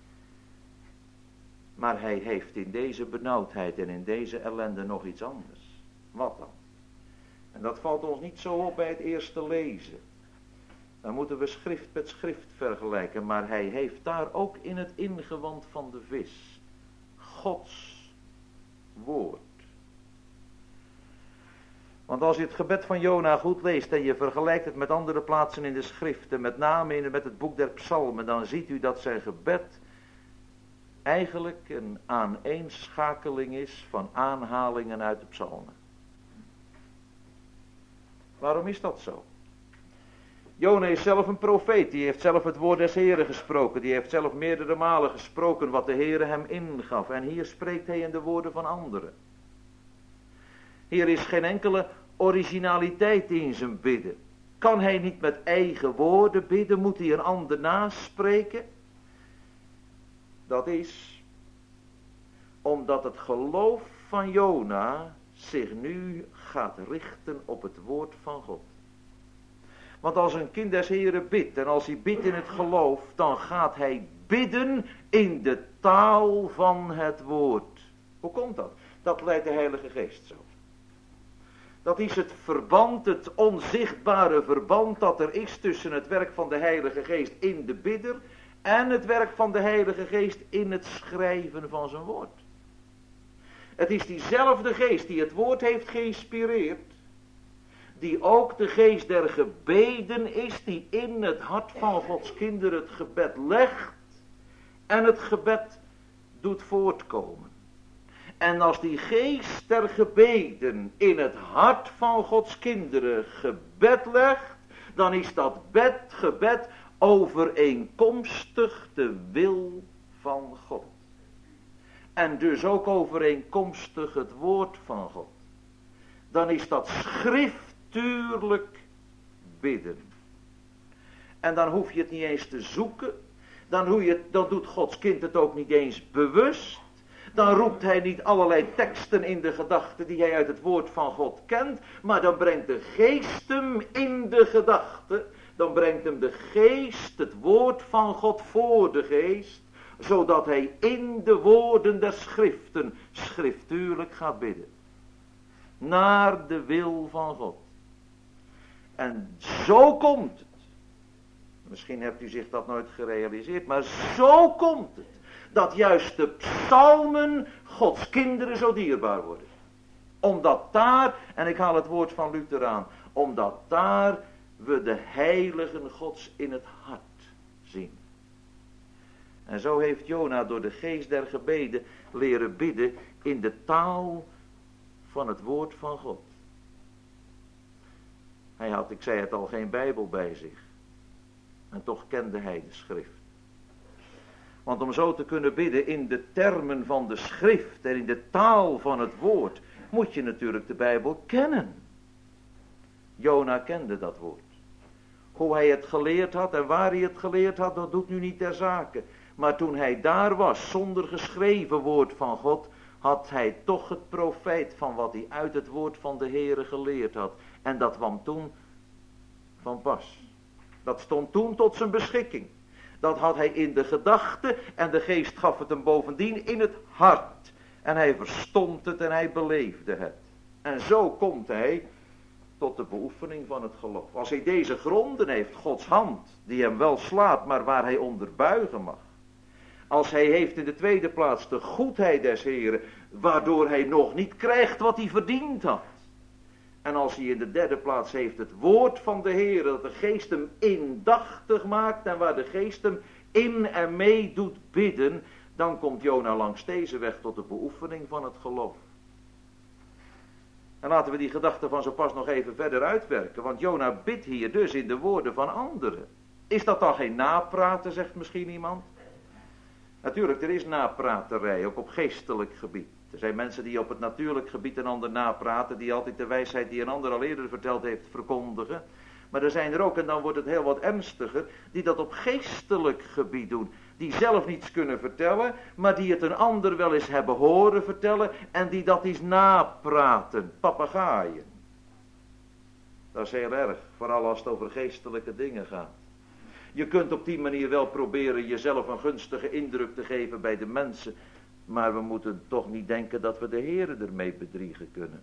Maar hij heeft in deze benauwdheid en in deze ellende nog iets anders. Wat dan? En dat valt ons niet zo op bij het eerste lezen. Dan moeten we schrift met schrift vergelijken. Maar hij heeft daar ook in het ingewand van de vis Gods woord. Want als je het gebed van Jona goed leest en je vergelijkt het met andere plaatsen in de schriften, met name met het boek der psalmen, dan ziet u dat zijn gebed eigenlijk een aaneenschakeling is van aanhalingen uit de psalmen. Waarom is dat zo? Jona is zelf een profeet, die heeft zelf het woord des Heren gesproken, die heeft zelf meerdere malen gesproken wat de Heren hem ingaf. En hier spreekt hij in de woorden van anderen. Hier is geen enkele originaliteit in zijn bidden. Kan hij niet met eigen woorden bidden? Moet hij een ander naspreken? Dat is omdat het geloof van Jona zich nu gaat richten op het woord van God. Want als een kind des Heren bidt en als hij bidt in het geloof, dan gaat hij bidden in de taal van het woord. Hoe komt dat? Dat leidt de Heilige Geest zo. Dat is het verband, het onzichtbare verband dat er is tussen het werk van de Heilige Geest in de bidder en het werk van de Heilige Geest in het schrijven van zijn woord. Het is diezelfde geest die het woord heeft geïnspireerd, die ook de geest der gebeden is, die in het hart van Gods kinderen het gebed legt en het gebed doet voortkomen. En als die geest der gebeden in het hart van Gods kinderen gebed legt, dan is dat gebed overeenkomstig de wil van God. En dus ook overeenkomstig het woord van God. Dan is dat schriftuurlijk bidden. En dan hoef je het niet eens te zoeken. Dan doet Gods kind het ook niet eens bewust. Dan roept hij niet allerlei teksten in de gedachten die hij uit het woord van God kent. Maar dan brengt de geest hem in de gedachte. Dan brengt hem de geest, het woord van God voor de geest. Zodat hij in de woorden der schriften schriftuurlijk gaat bidden. Naar de wil van God. En zo komt het. Misschien hebt u zich dat nooit gerealiseerd, maar zo komt het. Dat juist de psalmen Gods kinderen zo dierbaar worden. Omdat daar, en ik haal het woord van Luther aan, omdat daar we de heiligen Gods in het hart zien. En zo heeft Jona door de geest der gebeden leren bidden in de taal van het woord van God. Hij had, ik zei het al, geen Bijbel bij zich. En toch kende hij de schrift. Want om zo te kunnen bidden in de termen van de schrift en in de taal van het woord, moet je natuurlijk de Bijbel kennen. Jona kende dat woord. Hoe hij het geleerd had en waar hij het geleerd had, dat doet nu niet ter zake. Maar toen hij daar was, zonder geschreven woord van God, had hij toch het profijt van wat hij uit het woord van de Heere geleerd had. En dat kwam toen van pas. Dat stond toen tot zijn beschikking. Dat had hij in de gedachte en de geest gaf het hem bovendien in het hart. En hij verstond het en hij beleefde het. En zo komt hij tot de beoefening van het geloof. Als hij deze gronden heeft, Gods hand, die hem wel slaat, maar waar hij onder buigen mag. Als hij heeft in de tweede plaats de goedheid des Heren, waardoor hij nog niet krijgt wat hij verdiend had. En als hij in de derde plaats heeft het woord van de Heer, dat de geest hem indachtig maakt en waar de geest hem in en mee doet bidden, dan komt Jona langs deze weg tot de beoefening van het geloof. En laten we die gedachte van zo pas nog even verder uitwerken, want Jona bidt hier dus in de woorden van anderen. Is dat dan geen napraten, zegt misschien iemand? Natuurlijk, er is napraterij, ook op geestelijk gebied. Er zijn mensen die op het natuurlijk gebied een ander napraten, die altijd de wijsheid die een ander al eerder verteld heeft verkondigen. Maar er zijn er ook, en dan wordt het heel wat ernstiger, die dat op geestelijk gebied doen. Die zelf niets kunnen vertellen, maar die het een ander wel eens hebben horen vertellen en die dat eens napraten, papegaaien. Dat is heel erg, vooral als het over geestelijke dingen gaat. Je kunt op die manier wel proberen jezelf een gunstige indruk te geven bij de mensen. Maar we moeten toch niet denken dat we de Heere ermee bedriegen kunnen.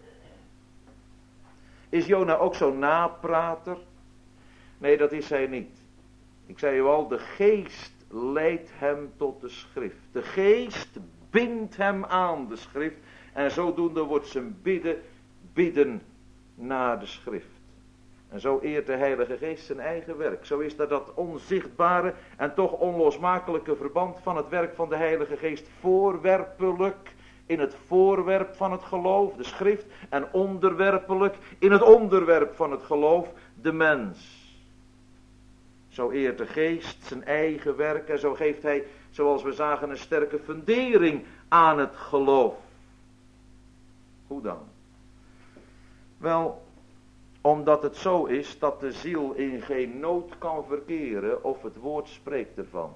Is Jona ook zo'n naprater? Nee, dat is hij niet. Ik zei u al, de geest leidt hem tot de schrift. De geest bindt hem aan de schrift. En zodoende wordt zijn bidden naar de schrift. En zo eert de Heilige Geest zijn eigen werk. Zo is dat onzichtbare en toch onlosmakelijke verband van het werk van de Heilige Geest voorwerpelijk in het voorwerp van het geloof, de schrift, en onderwerpelijk in het onderwerp van het geloof, de mens. Zo eert de Geest zijn eigen werk en zo geeft hij, zoals we zagen, een sterke fundering aan het geloof. Hoe dan? Wel, omdat het zo is dat de ziel in geen nood kan verkeren of het woord spreekt ervan.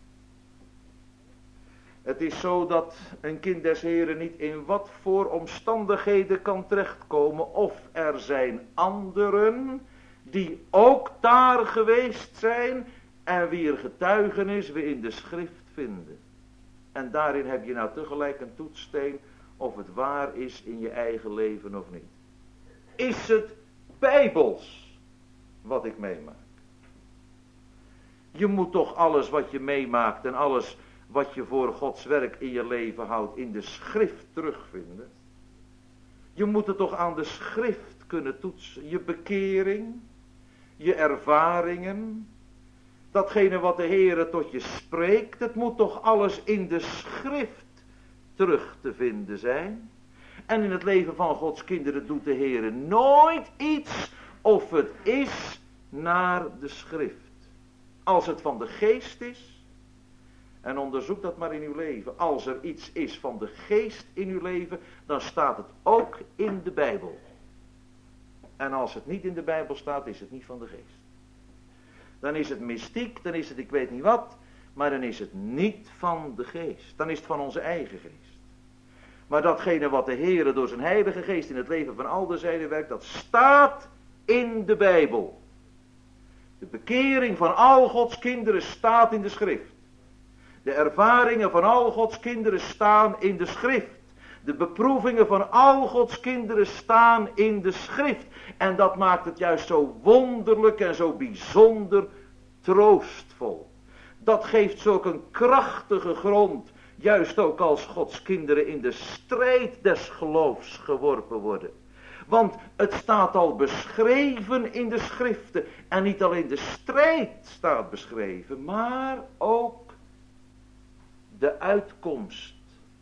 Het is zo dat een kind des Heren niet in wat voor omstandigheden kan terechtkomen of er zijn anderen die ook daar geweest zijn en wier getuigenis we in de schrift vinden. En daarin heb je nou tegelijk een toetssteen of het waar is in je eigen leven of niet. is het bijbels wat ik meemaak? Je moet toch alles wat je meemaakt en alles wat je voor Gods werk in je leven houdt in de schrift terugvinden. Je moet het toch aan de schrift kunnen toetsen. Je bekering, je ervaringen, datgene wat de Heere tot je spreekt, het moet toch alles in de schrift terug te vinden zijn. En in het leven van Gods kinderen doet de Heere nooit iets of het is naar de schrift. Als het van de geest is, en onderzoek dat maar in uw leven. Als er iets is van de geest in uw leven, dan staat het ook in de Bijbel. En als het niet in de Bijbel staat, is het niet van de geest. Dan is het mystiek, dan is het ik weet niet wat, maar dan is het niet van de geest. Dan is het van onze eigen geest. Maar datgene wat de Heere door zijn heilige geest in het leven van al de zijden werkt, dat staat in de Bijbel. De bekering van al Gods kinderen staat in de schrift. De ervaringen van al Gods kinderen staan in de schrift. De beproevingen van al Gods kinderen staan in de schrift. En dat maakt het juist zo wonderlijk en zo bijzonder troostvol. Dat geeft zulk een krachtige grond, juist ook als Gods kinderen in de strijd des geloofs geworpen worden. Want het staat al beschreven in de schriften. En niet alleen de strijd staat beschreven, maar ook de uitkomst.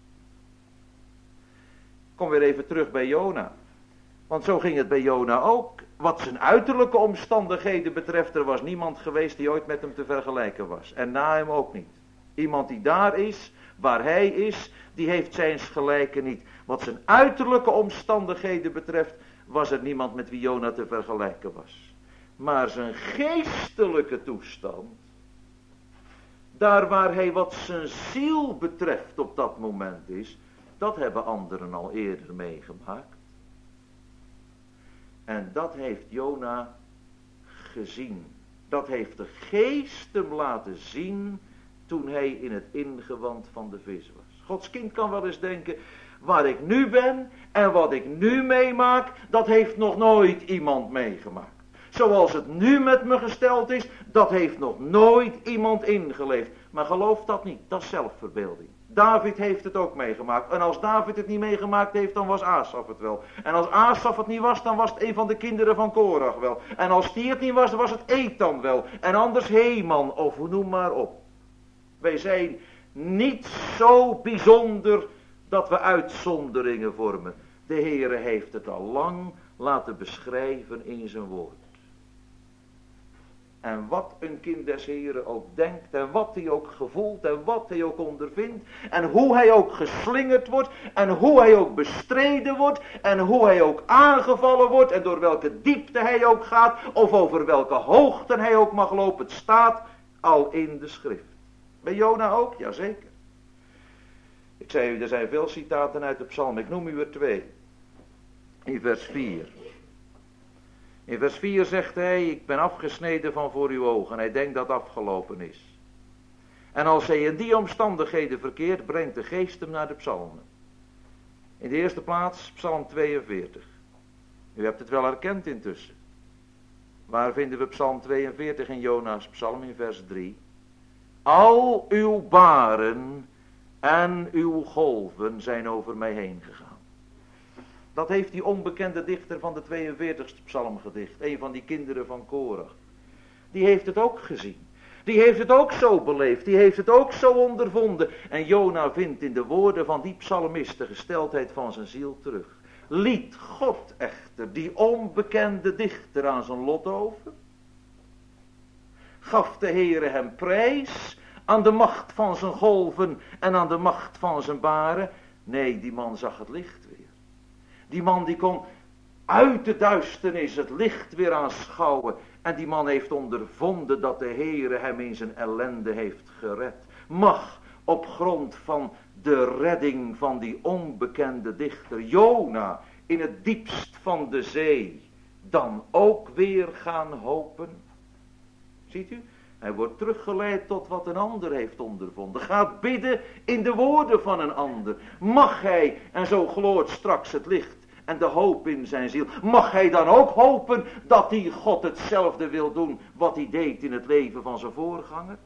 Kom weer even terug bij Jona. Want zo ging het bij Jona ook. Wat zijn uiterlijke omstandigheden betreft, er was niemand geweest die ooit met hem te vergelijken was. En na hem ook niet. Iemand die daar is, waar hij is, die heeft zijns gelijke niet. Wat zijn uiterlijke omstandigheden betreft, was er niemand met wie Jona te vergelijken was. Maar zijn geestelijke toestand, daar waar hij wat zijn ziel betreft op dat moment is, dat hebben anderen al eerder meegemaakt. En dat heeft Jona gezien. Dat heeft de geest hem laten zien toen hij in het ingewand van de vis was. Gods kind kan wel eens denken, waar ik nu ben en wat ik nu meemaak, dat heeft nog nooit iemand meegemaakt. Zoals het nu met me gesteld is, dat heeft nog nooit iemand ingeleefd. Maar geloof dat niet, dat is zelfverbeelding. David heeft het ook meegemaakt. En als David het niet meegemaakt heeft, dan was Asaf het wel. En als Asaf het niet was, dan was het een van de kinderen van Korach wel. En als die het niet was, dan was het Ethan wel. En anders Heman, of noem maar op. Wij zijn niet zo bijzonder dat we uitzonderingen vormen. De Heere heeft het al lang laten beschrijven in zijn woord. En wat een kind des Heeren ook denkt, en wat hij ook gevoelt, en wat hij ook ondervindt, en hoe hij ook geslingerd wordt, en hoe hij ook bestreden wordt, en hoe hij ook aangevallen wordt, en door welke diepte hij ook gaat, of over welke hoogte hij ook mag lopen, het staat al in de schrift. Bij Jona ook? Jazeker. Ik zei u, er zijn veel citaten uit de psalm, ik noem u er 2. In vers 4. In vers 4 zegt hij, ik ben afgesneden van voor uw ogen. Hij denkt dat afgelopen is. En als hij in die omstandigheden verkeert, brengt de geest hem naar de psalmen. In de eerste plaats, psalm 42. U hebt het wel herkend intussen. Waar vinden we psalm 42 in Jona's psalm in vers 3? Al uw baren en uw golven zijn over mij heen gegaan. Dat heeft die onbekende dichter van de 42e psalm gedicht. Een van die kinderen van Korach. Die heeft het ook gezien. Die heeft het ook zo beleefd. Die heeft het ook zo ondervonden. En Jona vindt in de woorden van die psalmist de gesteldheid van zijn ziel terug. Liet God echter die onbekende dichter aan zijn lot over? Gaf de Heere hem prijs aan de macht van zijn golven en aan de macht van zijn baren? Nee, die man zag het licht weer. Die man die kon uit de duisternis het licht weer aanschouwen. En die man heeft ondervonden dat de Heere hem in zijn ellende heeft gered. Mag op grond van de redding van die onbekende dichter Jona in het diepst van de zee dan ook weer gaan hopen? Ziet u? Hij wordt teruggeleid tot wat een ander heeft ondervonden. Gaat bidden in de woorden van een ander. Mag hij, en zo gloort straks het licht, en de hoop in zijn ziel. Mag hij dan ook hopen dat die God hetzelfde wil doen wat hij deed in het leven van zijn voorganger?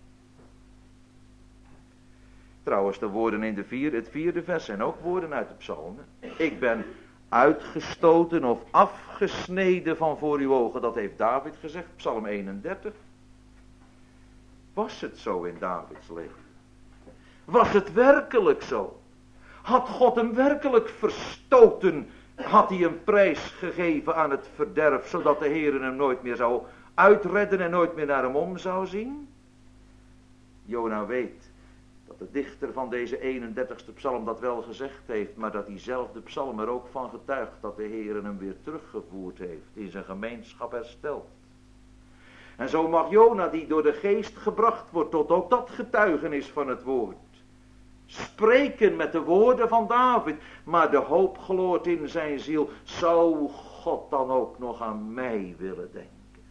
Trouwens, de woorden in het vierde vers zijn ook woorden uit de psalmen. Ik ben uitgestoten of afgesneden van voor uw ogen. Dat heeft David gezegd, psalm 31. Was het zo in Davids leven? Was het werkelijk zo? Had God hem werkelijk verstoten? Had hij een prijs gegeven aan het verderf, zodat de Heer hem nooit meer zou uitredden en nooit meer naar hem om zou zien? Jona weet dat de dichter van deze 31ste psalm dat wel gezegd heeft, maar dat diezelfde psalm er ook van getuigt dat de Heer hem weer teruggevoerd heeft, in zijn gemeenschap hersteld. En zo mag Jona, die door de geest gebracht wordt tot ook dat getuigenis van het woord, spreken met de woorden van David, maar de hoop gloort in zijn ziel. Zou God dan ook nog aan mij willen denken?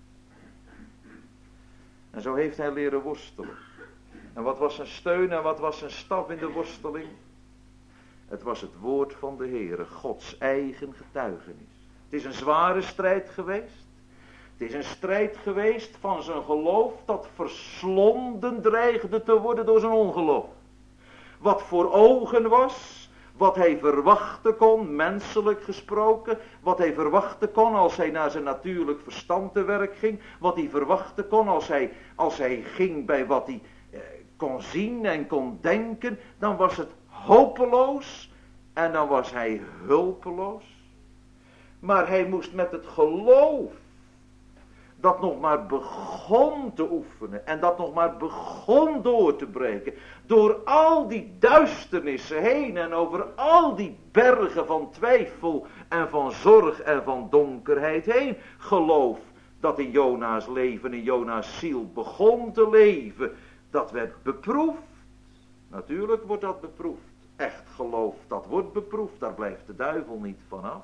En zo heeft hij leren worstelen. En wat was zijn steun en wat was zijn staf in de worsteling? Het was het woord van de Heere, Gods eigen getuigenis. Het is een zware strijd geweest. Het is een strijd geweest van zijn geloof dat verslonden dreigde te worden door zijn ongeloof. Wat voor ogen was, wat hij verwachten kon, menselijk gesproken, wat hij verwachten kon als hij naar zijn natuurlijk verstand te werk ging, wat hij verwachten kon als hij ging bij wat hij kon zien en kon denken, dan was het hopeloos en dan was hij hulpeloos. Maar hij moest met het geloof dat nog maar begon te oefenen en dat nog maar begon door te breken, door al die duisternissen heen en over al die bergen van twijfel en van zorg en van donkerheid heen, geloof dat in Jona's leven, in Jona's ziel begon te leven, dat werd beproefd. Natuurlijk wordt dat beproefd. Echt geloof, dat wordt beproefd, daar blijft de duivel niet vanaf.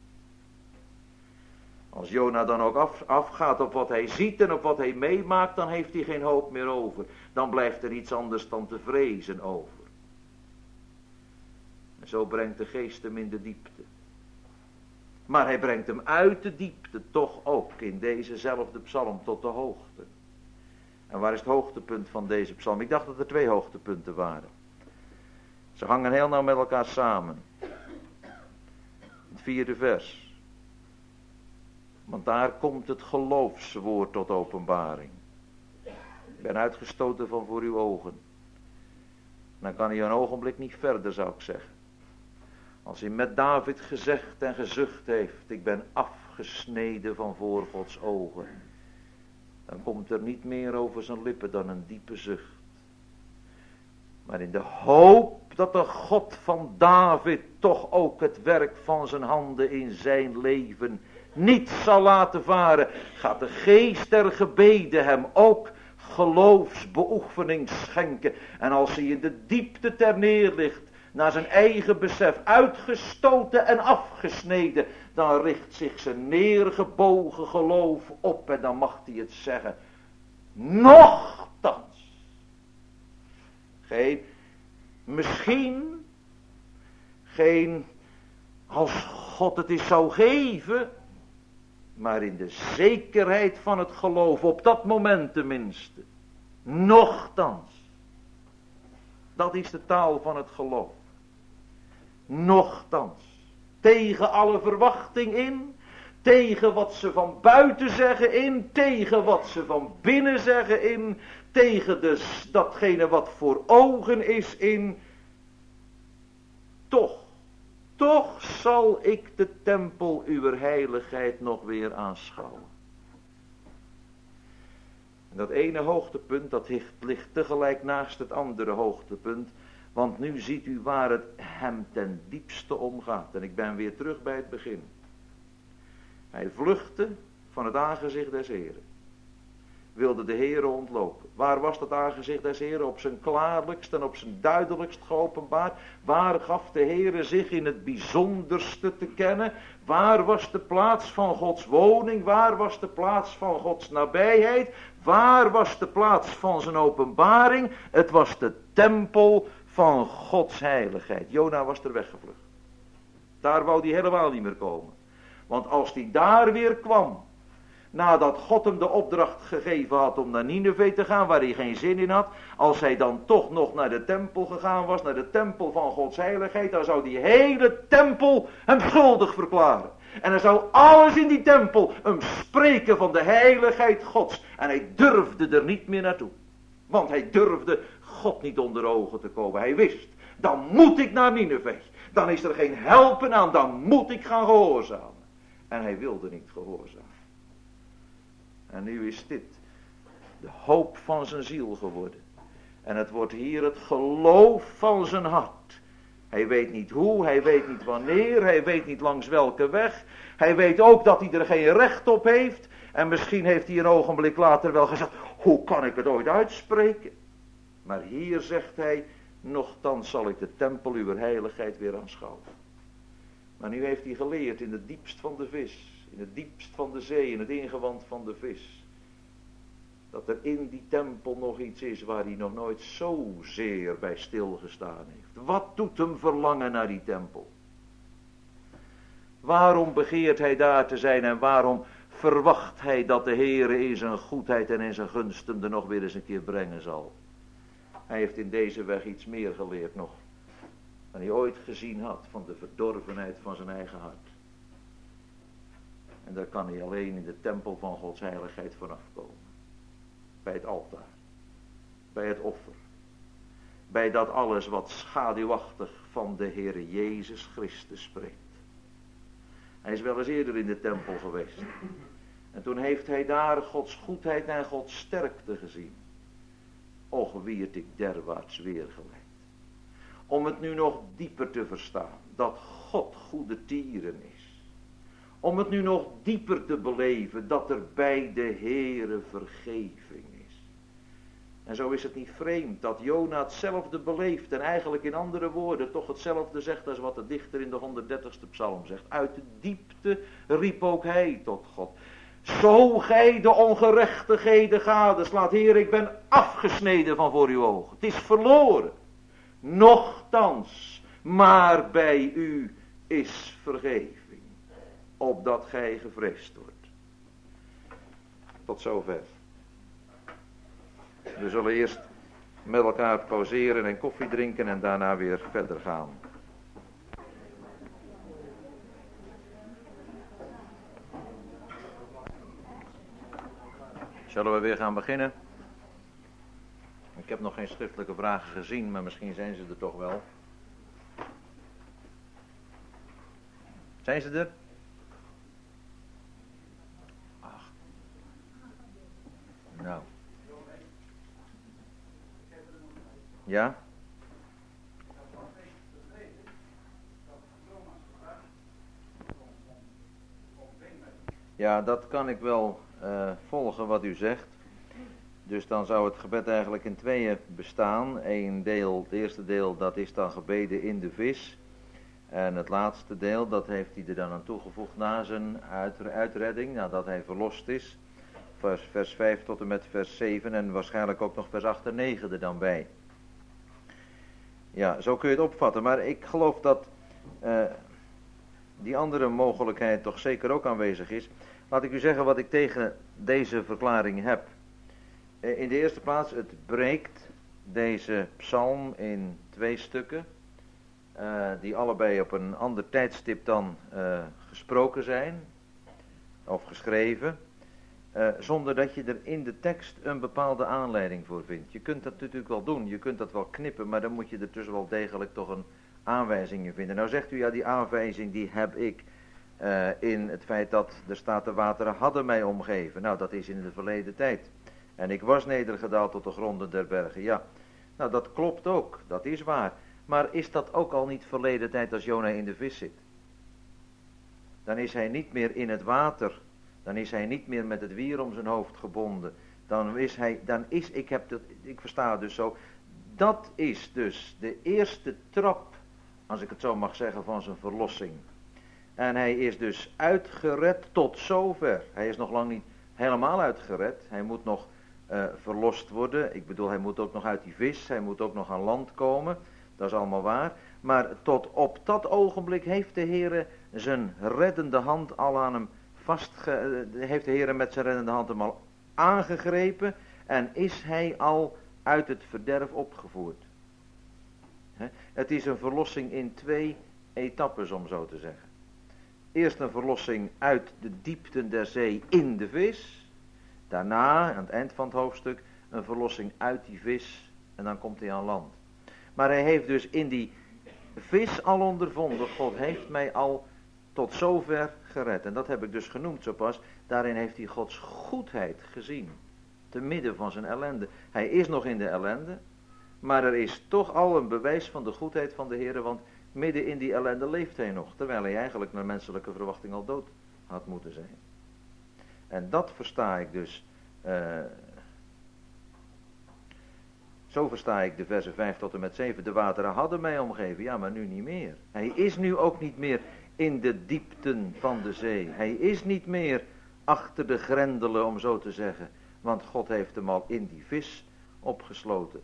Als Jona dan ook afgaat op wat hij ziet en op wat hij meemaakt, dan heeft hij geen hoop meer over. Dan blijft er iets anders dan te vrezen over. En zo brengt de geest hem in de diepte. Maar hij brengt hem uit de diepte toch ook in dezezelfde psalm tot de hoogte. En waar is het hoogtepunt van deze psalm? Ik dacht dat er 2 hoogtepunten waren. Ze hangen heel nauw met elkaar samen. Het 4e vers. Want daar komt het geloofswoord tot openbaring. Ik ben uitgestoten van voor uw ogen. Dan kan hij een ogenblik niet verder, zou ik zeggen. Als hij met David gezegd en gezucht heeft, ik ben afgesneden van voor Gods ogen, dan komt er niet meer over zijn lippen dan een diepe zucht. Maar in de hoop dat de God van David toch ook het werk van zijn handen in zijn leven niet zal laten varen, gaat de geest der gebeden hem ook geloofsbeoefening schenken. En als hij in de diepte ter neer ligt, naar zijn eigen besef, uitgestoten en afgesneden, dan richt zich zijn neergebogen geloof op en dan mag hij het zeggen. Nochtans. Misschien als God het eens zou geven, maar in de zekerheid van het geloof, op dat moment tenminste. Nochtans. Dat is de taal van het geloof. Nochtans. Tegen alle verwachting in. Tegen wat ze van buiten zeggen in. Tegen wat ze van binnen zeggen in. Tegen datgene wat voor ogen is in. Toch zal ik de tempel uw heiligheid nog weer aanschouwen. En dat ene hoogtepunt, dat ligt tegelijk naast het andere hoogtepunt. Want nu ziet u waar het hem ten diepste om gaat. En ik ben weer terug bij het begin. Hij vluchtte van het aangezicht des Heren. Wilde de Heere ontlopen. Waar was dat aangezicht des Heere? Op zijn klaarlijkst en op zijn duidelijkst geopenbaard. Waar gaf de Heere zich in het bijzonderste te kennen? Waar was de plaats van Gods woning? Waar was de plaats van Gods nabijheid? Waar was de plaats van zijn openbaring? Het was de tempel van Gods heiligheid. Jona was er weggevlucht. Daar wou hij helemaal niet meer komen. Want als hij daar weer kwam, nadat God hem de opdracht gegeven had om naar Nineve te gaan, waar hij geen zin in had, als hij dan toch nog naar de tempel gegaan was, naar de tempel van Gods heiligheid, dan zou die hele tempel hem schuldig verklaren. En dan zou alles in die tempel hem spreken van de heiligheid Gods. En hij durfde er niet meer naartoe. Want hij durfde God niet onder ogen te komen. Hij wist, dan moet ik naar Nineve. Dan is er geen helpen aan, dan moet ik gaan gehoorzamen. En hij wilde niet gehoorzamen. En nu is dit de hoop van zijn ziel geworden. En het wordt hier het geloof van zijn hart. Hij weet niet hoe, hij weet niet wanneer, hij weet niet langs welke weg. Hij weet ook dat hij er geen recht op heeft. En misschien heeft hij een ogenblik later wel gezegd, hoe kan ik het ooit uitspreken? Maar hier zegt hij, nochtans zal ik de tempel uw heiligheid weer aanschouwen. Maar nu heeft hij geleerd in het diepst van de vis, in het diepst van de zee, in het ingewand van de vis, dat er in die tempel nog iets is waar hij nog nooit zozeer bij stilgestaan heeft. Wat doet hem verlangen naar die tempel? Waarom begeert hij daar te zijn en waarom verwacht hij dat de Heere in zijn goedheid en in zijn gunst hem er nog weer eens een keer brengen zal? Hij heeft in deze weg iets meer geleerd nog dan hij ooit gezien had van de verdorvenheid van zijn eigen hart. En daar kan hij alleen in de tempel van Gods heiligheid vanaf komen. Bij het altaar, bij het offer, bij dat alles wat schaduwachtig van de Heere Jezus Christus spreekt. Hij is wel eens eerder in de tempel geweest. En toen heeft hij daar Gods goedheid en Gods sterkte gezien. Och, wie het ik derwaarts weergeleid. Om het nu nog dieper te verstaan, dat God goede tieren is. Om het nu nog dieper te beleven, dat er bij de Heere vergeving is. En zo is het niet vreemd dat Jona hetzelfde beleeft en eigenlijk in andere woorden toch hetzelfde zegt als wat de dichter in de 130ste psalm zegt. Uit de diepte riep ook hij tot God. Zo gij de ongerechtigheden gadeslaat, Heer, ik ben afgesneden van voor uw ogen. Het is verloren. Nochtans, maar bij u is vergeving, opdat gij gevreesd wordt. Tot zover. We zullen eerst met elkaar pauzeren en koffie drinken en daarna weer verder gaan. Zullen we weer gaan beginnen? Ik heb nog geen schriftelijke vragen gezien, maar misschien zijn ze er toch wel. Zijn ze er? Ach. Nou. Ja? Ja, dat kan ik wel volgen wat u zegt. Dus dan zou het gebed eigenlijk in tweeën bestaan. Een deel, het eerste deel, dat is dan gebeden in de vis. En het laatste deel, dat heeft hij er dan aan toegevoegd na zijn uitredding, nadat hij verlost is. Vers 5 tot en met vers 7 en waarschijnlijk ook nog vers 8 en 9 er dan bij. Ja, zo kun je het opvatten. Maar ik geloof dat die andere mogelijkheid toch zeker ook aanwezig is. Laat ik u zeggen wat ik tegen deze verklaring heb. In de eerste plaats, het breekt deze psalm in 2 stukken. Die allebei op een ander tijdstip dan gesproken zijn. Of geschreven. Zonder dat je er in de tekst een bepaalde aanleiding voor vindt. Je kunt dat natuurlijk wel doen, je kunt dat wel knippen, maar dan moet je er tussen wel degelijk toch een aanwijzing in vinden. Nou zegt u, ja, die aanwijzing die heb ik in het feit dat er staat de wateren hadden mij omgeven. Nou, dat is in de verleden tijd. En ik was nedergedaald tot de gronden der bergen. Ja, nou dat klopt ook, dat is waar. Maar is dat ook al niet verleden tijd als Jona in de vis zit? Dan is hij niet meer in het water. Dan is hij niet meer met het wier om zijn hoofd gebonden. Ik versta het dus zo. Dat is dus de eerste trap, als ik het zo mag zeggen, van zijn verlossing. En hij is dus uitgered tot zover. Hij is nog lang niet helemaal uitgered. Hij moet nog verlost worden. Ik bedoel, hij moet ook nog uit die vis. Hij moet ook nog aan land komen. Dat is allemaal waar. Maar tot op dat ogenblik heeft de Heere zijn reddende hand al aan hem heeft de Heere met zijn reddende hand hem al aangegrepen en is hij al uit het verderf opgevoerd. Het is een verlossing in 2 etappes, om zo te zeggen. Eerst een verlossing uit de diepten der zee in de vis. Daarna, aan het eind van het hoofdstuk, een verlossing uit die vis en dan komt hij aan land. Maar hij heeft dus in die vis al ondervonden, God heeft mij al tot zover gered. En dat heb ik dus genoemd zo pas. Daarin heeft hij Gods goedheid gezien. Te midden van zijn ellende. Hij is nog in de ellende. Maar er is toch al een bewijs van de goedheid van de Heer. Want midden in die ellende leeft hij nog. Terwijl hij eigenlijk naar menselijke verwachting al dood had moeten zijn. En dat versta ik dus. Zo versta ik de versen 5 tot en met 7. De wateren hadden mij omgeven. Ja, maar nu niet meer. Hij is nu ook niet meer in de diepten van de zee. Hij is niet meer achter de grendelen, om zo te zeggen. Want God heeft hem al in die vis opgesloten.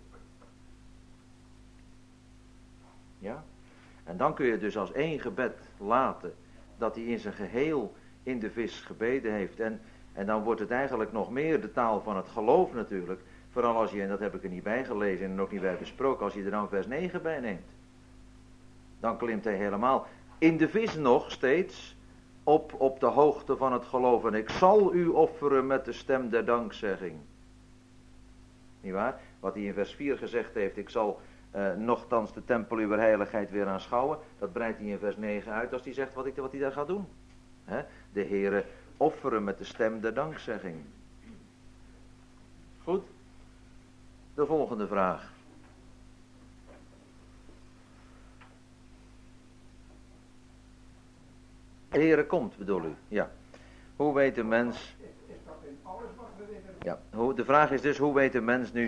Ja? En dan kun je dus als één gebed laten dat hij in zijn geheel in de vis gebeden heeft. En dan wordt het eigenlijk nog meer de taal van het geloof natuurlijk. Vooral als je, en dat heb ik er niet bij gelezen en ook niet bij besproken, als je er dan vers 9 bij neemt. Dan klimt hij helemaal in de vis nog steeds op de hoogte van het geloof. En ik zal u offeren met de stem der dankzegging. Niet waar? Wat hij in vers 4 gezegd heeft, ik zal nochtans de tempel uw heiligheid weer aanschouwen. Dat breidt hij in vers 9 uit als hij zegt wat hij daar gaat doen. De Heere offeren met de stem der dankzegging. Goed. De volgende vraag. De Heere komt, bedoel u? Ja. Hoe weet de mens... Ja, de vraag is dus, hoe weet de mens nu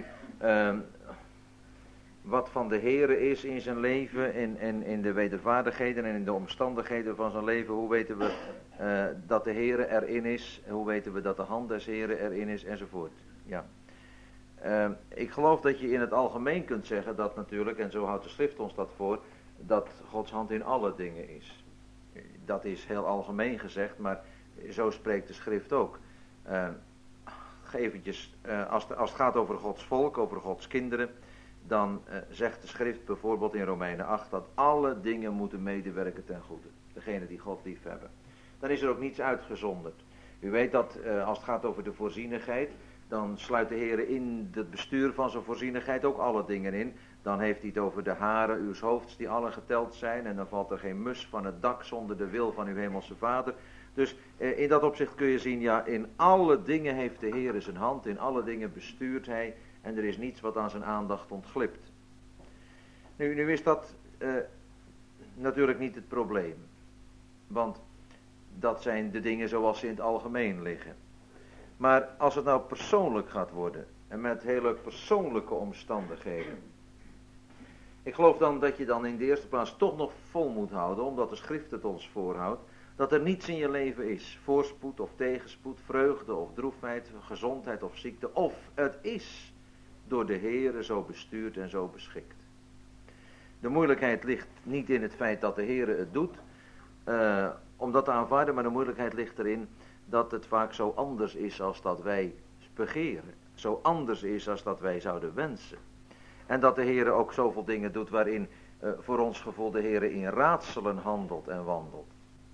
wat van de Heere is in zijn leven, in de wedervaardigheden en in de omstandigheden van zijn leven? Hoe weten we dat de Heere erin is? Hoe weten we dat de hand des Heere erin is? Enzovoort. Ja. Ik geloof dat je in het algemeen kunt zeggen dat natuurlijk, en zo houdt de schrift ons dat voor, dat Gods hand in alle dingen is. Dat is heel algemeen gezegd, maar zo spreekt de schrift ook. Eventjes, als het gaat over Gods volk, over Gods kinderen, dan zegt de schrift bijvoorbeeld in Romeinen 8 dat alle dingen moeten medewerken ten goede. Degene die God lief hebben. Dan is er ook niets uitgezonderd. U weet dat als het gaat over de voorzienigheid, dan sluit de Heer in het bestuur van zijn voorzienigheid ook alle dingen in. Dan heeft hij het over de haren uws hoofds die alle geteld zijn. En dan valt er geen mus van het dak zonder de wil van uw hemelse Vader. Dus in dat opzicht kun je zien, ja, in alle dingen heeft de Heer zijn hand. In alle dingen bestuurt hij. En er is niets wat aan zijn aandacht ontglipt. Nu is dat natuurlijk niet het probleem. Want dat zijn de dingen zoals ze in het algemeen liggen. Maar als het nou persoonlijk gaat worden, en met hele persoonlijke omstandigheden. Ik geloof dan dat je dan in de eerste plaats toch nog vol moet houden, omdat de schrift het ons voorhoudt, dat er niets in je leven is, voorspoed of tegenspoed, vreugde of droefheid, gezondheid of ziekte, of het is door de Heere zo bestuurd en zo beschikt. De moeilijkheid ligt niet in het feit dat de Heere het doet, om dat te aanvaarden, maar de moeilijkheid ligt erin dat het vaak zo anders is als dat wij begeren. Zo anders is als dat wij zouden wensen. En dat de Heere ook zoveel dingen doet waarin voor ons gevoel de Heere in raadselen handelt en wandelt.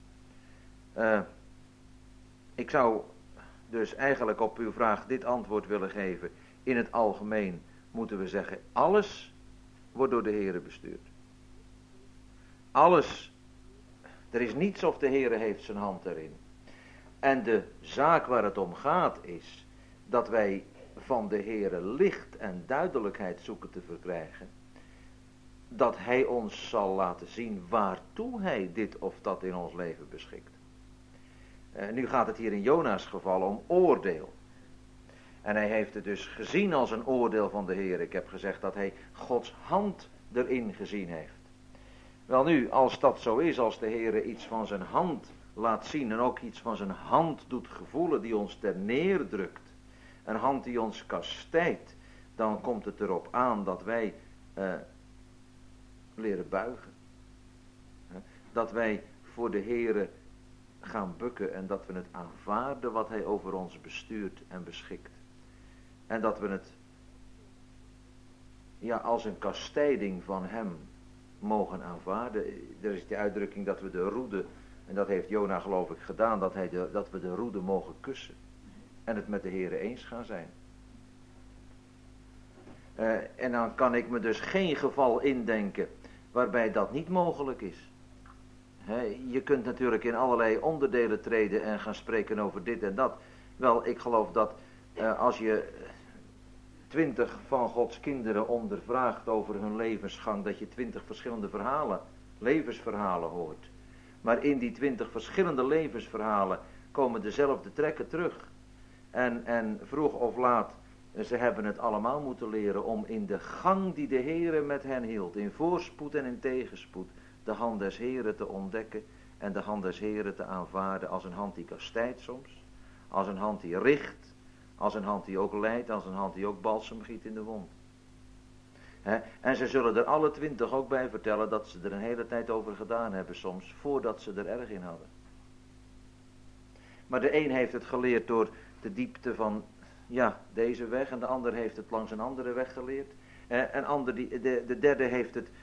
Ik zou dus eigenlijk op uw vraag dit antwoord willen geven. In het algemeen moeten we zeggen, alles wordt door de Heere bestuurd. Alles. Er is niets of de Heere heeft zijn hand erin. En de zaak waar het om gaat is dat wij van de Heere licht en duidelijkheid zoeken te verkrijgen. Dat hij ons zal laten zien waartoe hij dit of dat in ons leven beschikt. Nu gaat het hier in Jona's geval om oordeel. En hij heeft het dus gezien als een oordeel van de Heer. Ik heb gezegd dat hij Gods hand erin gezien heeft. Wel nu, als dat zo is, als de Heer iets van zijn hand laat zien en ook iets van zijn hand doet gevoelen die ons ter neerdrukt. Een hand die ons kastijdt. Dan komt het erop aan dat wij leren buigen. Dat wij voor de Heere gaan bukken en dat we het aanvaarden wat Hij over ons bestuurt en beschikt. En dat we het als een kastijding van Hem mogen aanvaarden. Er is de uitdrukking dat we de roede, en dat heeft Jona geloof ik gedaan, dat we de roede mogen kussen. En het met de Heere eens gaan zijn. En dan kan ik me dus geen geval indenken waarbij dat niet mogelijk is. Je kunt natuurlijk in allerlei onderdelen treden en gaan spreken over dit en dat. Wel, ik geloof dat als je 20 van Gods kinderen ondervraagt over hun levensgang, dat je 20 verschillende levensverhalen hoort. Maar in die 20 verschillende levensverhalen komen dezelfde trekken terug. En vroeg of laat, ze hebben het allemaal moeten leren om in de gang die de Heere met hen hield, in voorspoed en in tegenspoed, de hand des Heeren te ontdekken en de hand des Heeren te aanvaarden als een hand die kastijdt soms, als een hand die richt, als een hand die ook leidt, als een hand die ook balsem giet in de wond. En ze zullen er alle 20 ook bij vertellen dat ze er een hele tijd over gedaan hebben soms, voordat ze er erg in hadden. Maar de een heeft het geleerd door de diepte van deze weg en de ander heeft het langs een andere weg geleerd. De derde heeft het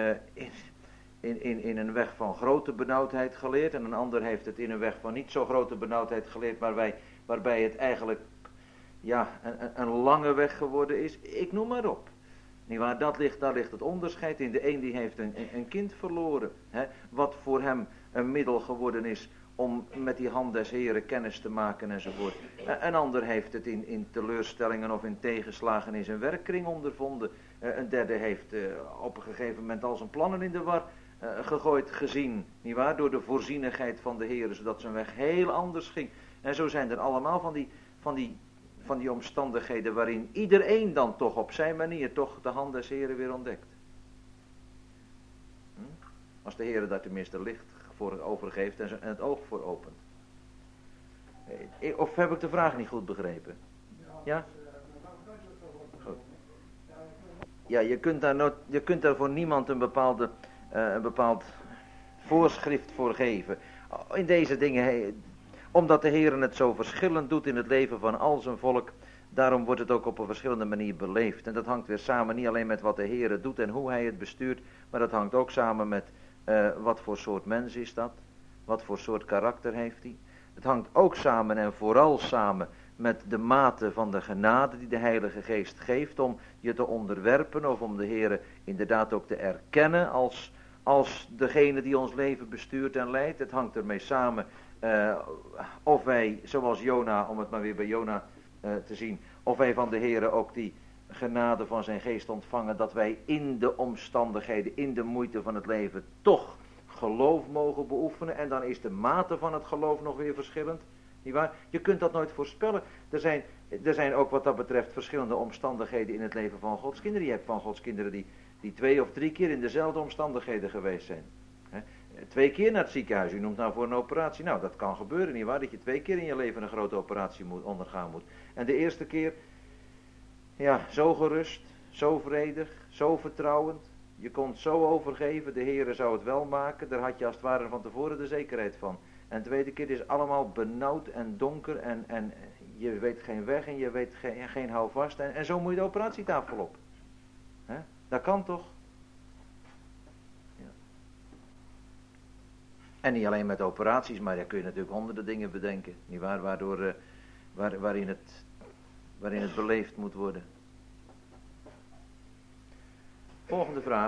in een weg van grote benauwdheid geleerd en een ander heeft het in een weg van niet zo grote benauwdheid geleerd, waarbij het eigenlijk een lange weg geworden is. Ik noem maar op. Nietwaar, daar ligt het onderscheid in. De een die heeft een kind verloren, wat voor hem een middel geworden is om met die hand des Heren kennis te maken enzovoort. Een ander heeft het in teleurstellingen of in tegenslagen in zijn werkkring ondervonden. Een derde heeft op een gegeven moment al zijn plannen in de war gegooid gezien, nietwaar, door de voorzienigheid van de Heren, zodat zijn weg heel anders ging. En zo zijn er allemaal van die omstandigheden waarin iedereen dan toch op zijn manier toch de hand des Heren weer ontdekt. Als de Heere daar tenminste licht voor overgeeft en het oog voor opent. Of heb ik de vraag niet goed begrepen? Ja? Goed. Ja, je kunt daar voor niemand een bepaald voorschrift voor geven. In deze dingen, omdat de Heere het zo verschillend doet in het leven van al zijn volk, daarom wordt het ook op een verschillende manier beleefd. En dat hangt weer samen niet alleen met wat de Heere doet en hoe hij het bestuurt, maar dat hangt ook samen met wat voor soort mens is dat? Wat voor soort karakter heeft hij? Het hangt ook samen en vooral samen met de mate van de genade die de Heilige Geest geeft om je te onderwerpen of om de Heere inderdaad ook te erkennen als degene die ons leven bestuurt en leidt. Het hangt ermee samen of wij, zoals Jona, om het maar weer bij Jona te zien, of wij van de Heere ook die genade van zijn geest ontvangen, dat wij in de omstandigheden, in de moeite van het leven, toch geloof mogen beoefenen. En dan is de mate van het geloof nog weer verschillend. Nietwaar? Je kunt dat nooit voorspellen. Er zijn ook wat dat betreft verschillende omstandigheden in het leven van Gods kinderen. Je hebt van Gods kinderen die 2 of 3 keer in dezelfde omstandigheden geweest zijn. 2 keer naar het ziekenhuis, u noemt nou voor een operatie. Nou, dat kan gebeuren, nietwaar? Dat je 2 keer in je leven een grote operatie ondergaan moet. En de eerste keer, zo gerust, zo vredig, zo vertrouwend. Je kon het zo overgeven, de Heere zou het wel maken. Daar had je als het ware van tevoren de zekerheid van. En de tweede keer is allemaal benauwd en donker en je weet geen weg en je weet geen houvast. En zo moet je de operatietafel op. Dat kan toch? Ja. En niet alleen met operaties, maar daar kun je natuurlijk honderden dingen bedenken. Nietwaar? Waarin het beleefd moet worden. Volgende vraag.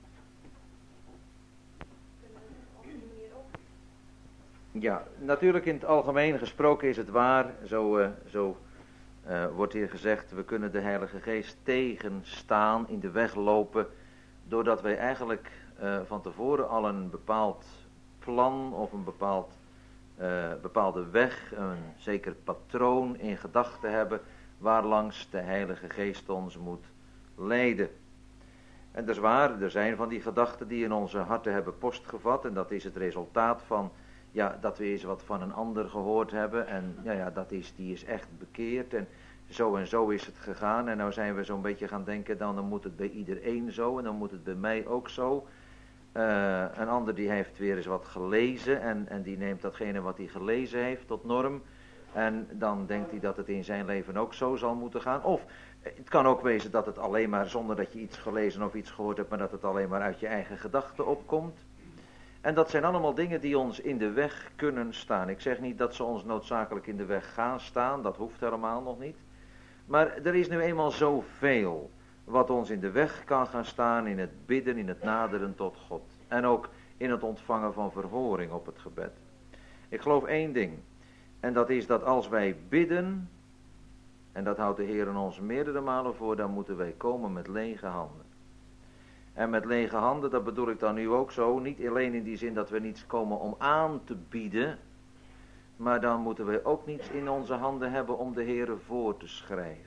Ja, natuurlijk in het algemeen gesproken is het waar, zo wordt hier gezegd, we kunnen de Heilige Geest tegenstaan, in de weg lopen, doordat wij eigenlijk van tevoren al een bepaald plan of een bepaalde weg, een zeker patroon in gedachten hebben, waarlangs de Heilige Geest ons moet leiden. En dat is waar, er zijn van die gedachten die in onze harten hebben postgevat en dat is het resultaat van dat we eens wat van een ander gehoord hebben en die is echt bekeerd en zo en zo is het gegaan en nou zijn we zo'n beetje gaan denken, dan moet het bij iedereen zo en dan moet het bij mij ook zo. Een ander die heeft weer eens wat gelezen en die neemt datgene wat hij gelezen heeft tot norm. En dan denkt hij dat het in zijn leven ook zo zal moeten gaan. Of het kan ook wezen dat het alleen maar zonder dat je iets gelezen of iets gehoord hebt, maar dat het alleen maar uit je eigen gedachten opkomt. En dat zijn allemaal dingen die ons in de weg kunnen staan. Ik zeg niet dat ze ons noodzakelijk in de weg gaan staan, dat hoeft helemaal nog niet. Maar er is nu eenmaal zoveel wat ons in de weg kan gaan staan in het bidden, in het naderen tot God. En ook in het ontvangen van verhoring op het gebed. Ik geloof één ding. En dat is dat als wij bidden, en dat houdt de Heer ons meerdere malen voor, dan moeten wij komen met lege handen. En met lege handen, dat bedoel ik dan nu ook zo, niet alleen in die zin dat we niets komen om aan te bieden, maar dan moeten wij ook niets in onze handen hebben om de Heer voor te schrijven.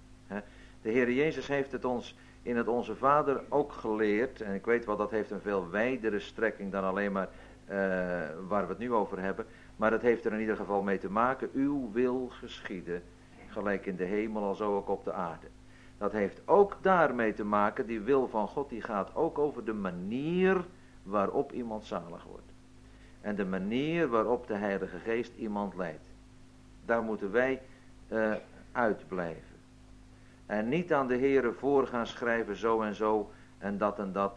De Heer Jezus heeft het ons in het Onze Vader ook geleerd, en ik weet wel dat heeft een veel wijdere strekking dan alleen maar waar we het nu over hebben, maar het heeft er in ieder geval mee te maken, uw wil geschieden, gelijk in de hemel al zo ook op de aarde. Dat heeft ook daarmee te maken, die wil van God die gaat ook over de manier waarop iemand zalig wordt. En de manier waarop de Heilige Geest iemand leidt. Daar moeten wij uitblijven. En niet aan de Heere voor gaan schrijven zo en zo en dat.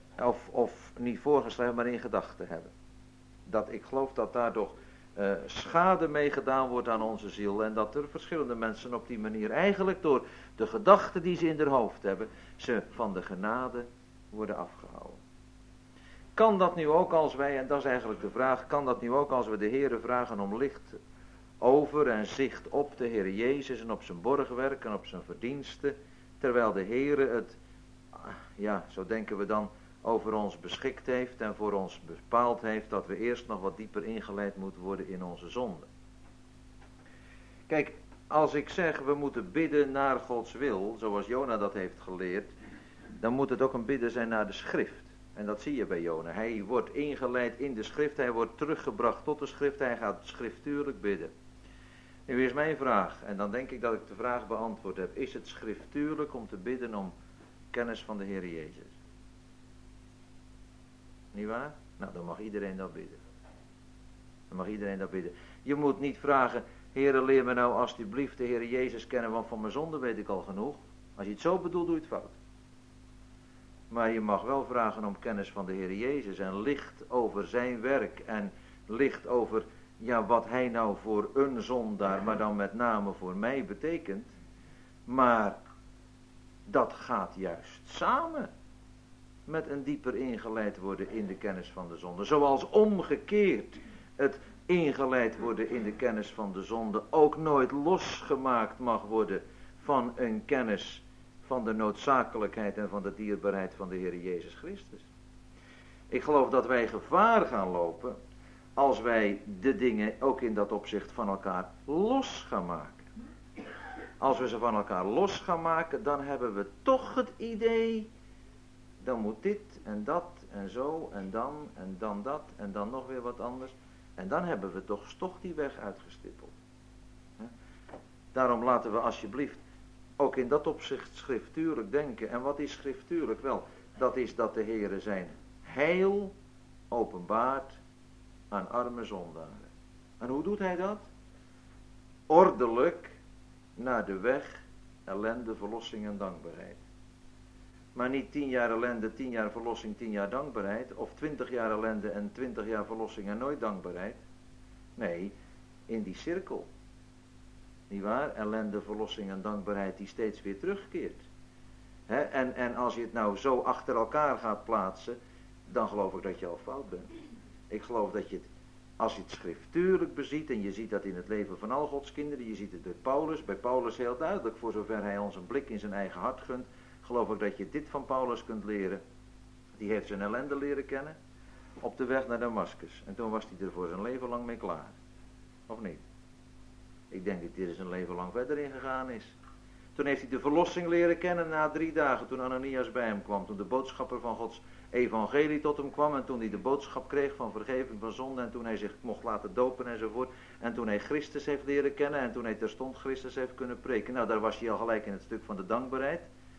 Of niet voor gaan schrijven, maar in gedachten hebben. Ik geloof dat daar toch schade mee gedaan wordt aan onze ziel. En dat er verschillende mensen op die manier eigenlijk door de gedachten die ze in hun hoofd hebben, ze van de genade worden afgehouden. Kan dat nu ook als wij, en dat is eigenlijk de vraag, kan dat nu ook als we de Heere vragen om licht over en zicht op de Heer Jezus en op zijn borgwerk en op zijn verdiensten, terwijl de Heere het, zo denken we dan, over ons beschikt heeft en voor ons bepaald heeft dat we eerst nog wat dieper ingeleid moeten worden in onze zonde. Kijk, als ik zeg we moeten bidden naar Gods wil, zoals Jona dat heeft geleerd, dan moet het ook een bidden zijn naar de schrift. En dat zie je bij Jona. Hij wordt ingeleid in de schrift, hij wordt teruggebracht tot de schrift, hij gaat schriftuurlijk bidden. Nu is mijn vraag, en dan denk ik dat ik de vraag beantwoord heb, is het schriftuurlijk om te bidden om kennis van de Heer Jezus? Niet waar? Nou, dan mag iedereen dat bidden. Dan mag iedereen dat bidden. Je moet niet vragen, Heere, leer me nou alsjeblieft de Heer Jezus kennen, want van mijn zonde weet ik al genoeg. Als je het zo bedoelt, doe je het fout. Maar je mag wel vragen om kennis van de Heer Jezus en licht over zijn werk en licht over wat hij nou voor een zondaar, maar dan met name voor mij betekent. Maar dat gaat juist samen met een dieper ingeleid worden in de kennis van de zonde. Zoals omgekeerd het ingeleid worden in de kennis van de zonde ook nooit losgemaakt mag worden van een kennis van de noodzakelijkheid en van de dierbaarheid van de Heer Jezus Christus. Ik geloof dat wij gevaar gaan lopen als wij de dingen ook in dat opzicht van elkaar los gaan maken. Als we ze van elkaar los gaan maken, dan hebben we toch het idee, dan moet dit en dat en zo en dan dat en dan nog weer wat anders. En dan hebben we toch die weg uitgestippeld. Daarom laten we alsjeblieft ook in dat opzicht schriftuurlijk denken. En wat is schriftuurlijk? Wel, dat is dat de Heere zijn heil openbaart aan arme zondaren. En hoe doet hij dat? Ordelijk naar de weg ellende, verlossing en dankbaarheid. Maar niet 10 jaar ellende, 10 jaar verlossing, 10 jaar dankbaarheid. Of 20 jaar ellende en 20 jaar verlossing en nooit dankbaarheid. Nee, in die cirkel. Niet waar? Ellende, verlossing en dankbaarheid die steeds weer terugkeert. En als je het nou zo achter elkaar gaat plaatsen, dan geloof ik dat je al fout bent. Ik geloof dat je het, als je het schriftuurlijk beziet, en je ziet dat in het leven van al Gods kinderen, je ziet het bij Paulus heel duidelijk, voor zover hij ons een blik in zijn eigen hart gunt, geloof ik dat je dit van Paulus kunt leren. Die heeft zijn ellende leren kennen op de weg naar Damascus. En toen was hij er voor zijn leven lang mee klaar. Of niet? Ik denk dat hij er zijn leven lang verder in gegaan is. Toen heeft hij de verlossing leren kennen na 3 dagen, toen Ananias bij hem kwam, toen de boodschapper van Gods evangelie tot hem kwam en toen hij de boodschap kreeg van vergeving van zonde en toen hij zich mocht laten dopen enzovoort. En toen hij Christus heeft leren kennen en toen hij terstond Christus heeft kunnen preken. Nou, daar was hij al gelijk in het stuk van de dankbaarheid.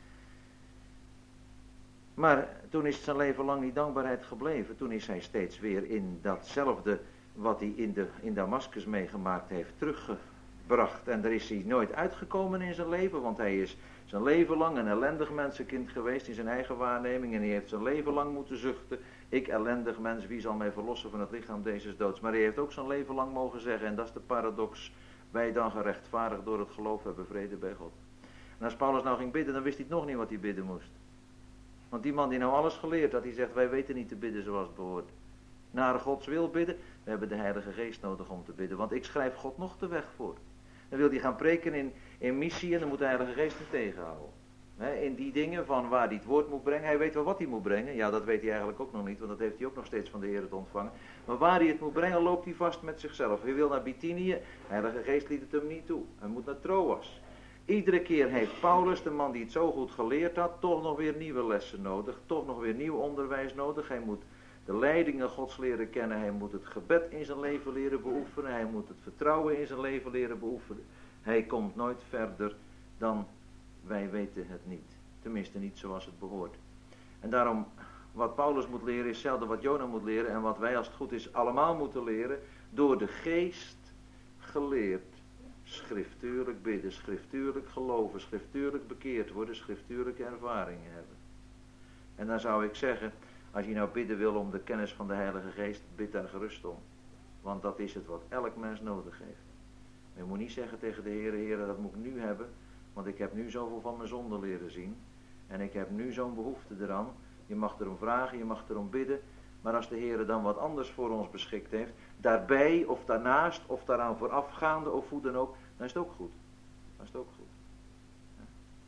Maar toen is zijn leven lang die dankbaarheid gebleven. Toen is hij steeds weer in datzelfde wat hij in Damascus meegemaakt heeft teruggebracht. En daar is hij nooit uitgekomen in zijn leven, want hij is zijn leven lang een ellendig mensenkind geweest in zijn eigen waarneming. En hij heeft zijn leven lang moeten zuchten. Ik ellendig mens, wie zal mij verlossen van het lichaam deze doods. Maar hij heeft ook zijn leven lang mogen zeggen, en dat is de paradox, wij dan gerechtvaardigd door het geloof hebben vrede bij God. En als Paulus nou ging bidden, dan wist hij nog niet wat hij bidden moest. Want die man die nou alles geleerd had, die zegt, wij weten niet te bidden zoals het behoort. Naar Gods wil bidden, we hebben de Heilige Geest nodig om te bidden. Want ik schrijf God nog de weg voor. Dan wil hij gaan preken in missie en dan moet de Heilige Geest hem tegenhouden. In die dingen van waar hij het woord moet brengen. Hij weet wel wat hij moet brengen. Ja, dat weet hij eigenlijk ook nog niet, want dat heeft hij ook nog steeds van de Heer te ontvangen. Maar waar hij het moet brengen, loopt hij vast met zichzelf. Hij wil naar Bithynië, de Heilige Geest liet het hem niet toe. Hij moet naar Troas. Iedere keer heeft Paulus, de man die het zo goed geleerd had, toch nog weer nieuwe lessen nodig. Toch nog weer nieuw onderwijs nodig. Hij moet de leidingen Gods leren kennen. Hij moet het gebed in zijn leven leren beoefenen. Hij moet het vertrouwen in zijn leven leren beoefenen. Hij komt nooit verder dan wij weten het niet. Tenminste niet zoals het behoort. En daarom, wat Paulus moet leren is hetzelfde wat Jona moet leren. En wat wij als het goed is allemaal moeten leren. Door de geest geleerd. Schriftuurlijk bidden, schriftuurlijk geloven, schriftuurlijk bekeerd worden, schriftuurlijke ervaringen hebben. En dan zou ik zeggen, als je nou bidden wil om de kennis van de Heilige Geest, bid daar gerust om. Want dat is het wat elk mens nodig heeft. Je moet niet zeggen tegen de Heer, Heer, dat moet ik nu hebben, want ik heb nu zoveel van mijn zonde leren zien. En ik heb nu zo'n behoefte eraan. Je mag erom vragen, je mag erom bidden. Maar als de Heer dan wat anders voor ons beschikt heeft, daarbij of daarnaast of daaraan voorafgaande of hoe dan ook, dan is het ook goed. Dan is het ook goed. Ja.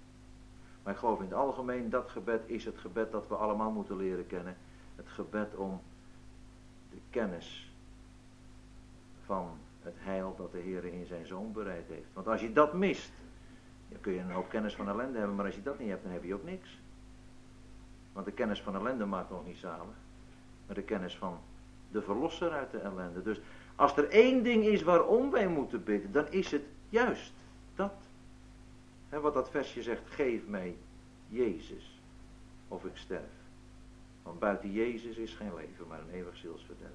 Maar ik geloof in het algemeen, dat gebed is het gebed dat we allemaal moeten leren kennen. Het gebed om de kennis van het heil dat de Heer in zijn Zoon bereid heeft. Want als je dat mist, dan kun je een hoop kennis van ellende hebben, maar als je dat niet hebt, dan heb je ook niks. Want de kennis van ellende maakt nog niet zalig. Maar de kennis van de verlosser uit de ellende. Dus als er één ding is waarom wij moeten bidden, dan is het juist dat. Wat dat versje zegt, geef mij Jezus, of ik sterf. Want buiten Jezus is geen leven, maar een eeuwig zielsverderf.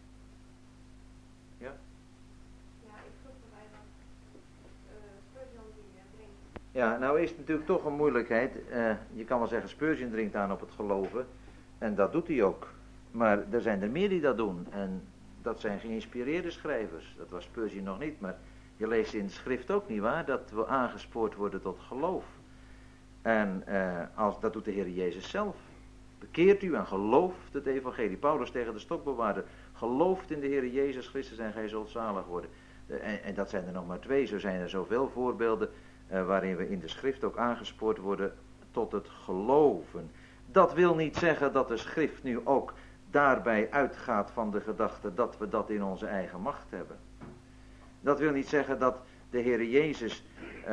Ja? Ja, ik vroeg erbij wat Spurgeon die drinkt. Ja, nou is het natuurlijk toch een moeilijkheid. Je kan wel zeggen, Spurgeon dringt aan op het geloven. En dat doet hij ook. Maar er zijn er meer die dat doen. En dat zijn geïnspireerde schrijvers. Dat was Spurgeon nog niet. Maar je leest in de schrift ook niet waar. Dat we aangespoord worden tot geloof. En dat doet de Heer Jezus zelf. Bekeert u en gelooft het evangelie. Paulus tegen de stokbewaarder. Gelooft in de Heer Jezus Christus en gij zult zalig worden. En dat zijn er nog maar 2. Zo zijn er zoveel voorbeelden. Waarin we in de schrift ook aangespoord worden tot het geloven. Dat wil niet zeggen dat de schrift nu ook daarbij uitgaat van de gedachte dat we dat in onze eigen macht hebben. Dat wil niet zeggen dat de Heer Jezus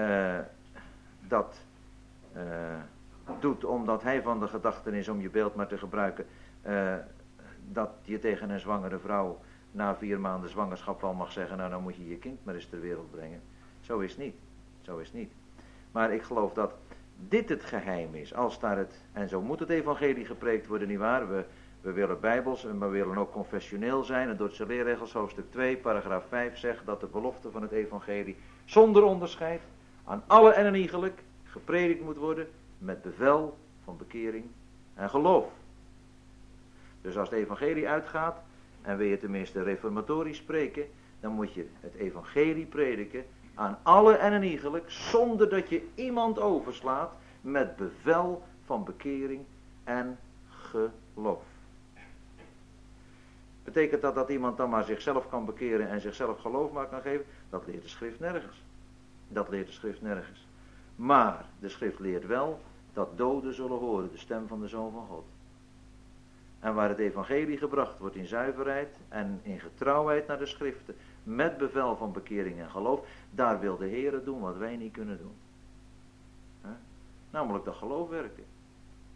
dat doet omdat hij van de gedachten is, om je beeld maar te gebruiken, dat je tegen een zwangere vrouw na 4 maanden zwangerschap wel mag zeggen, nou dan moet je je kind maar eens ter wereld brengen. Zo is het niet. Zo is het niet. Maar ik geloof dat dit het geheim is. Als daar en zo moet het evangelie gepreekt worden, nietwaar? We willen bijbels en we willen ook confessioneel zijn. En Dordtse leerregels hoofdstuk 2, paragraaf 5 zegt dat de belofte van het evangelie zonder onderscheid aan alle en iegelijk gepredikt moet worden met bevel van bekering en geloof. Dus als het evangelie uitgaat en wil je tenminste reformatorisch spreken, dan moet je het evangelie prediken aan alle en iegelijk, zonder dat je iemand overslaat, met bevel van bekering en geloof. Betekent dat iemand dan maar zichzelf kan bekeren en zichzelf geloof maar kan geven? Dat leert de schrift nergens. Dat leert de schrift nergens. Maar de schrift leert wel dat doden zullen horen de stem van de Zoon van God. En waar het evangelie gebracht wordt in zuiverheid en in getrouwheid naar de schriften, met bevel van bekering en geloof, daar wil de Heer doen wat wij niet kunnen doen. Namelijk dat geloof werken.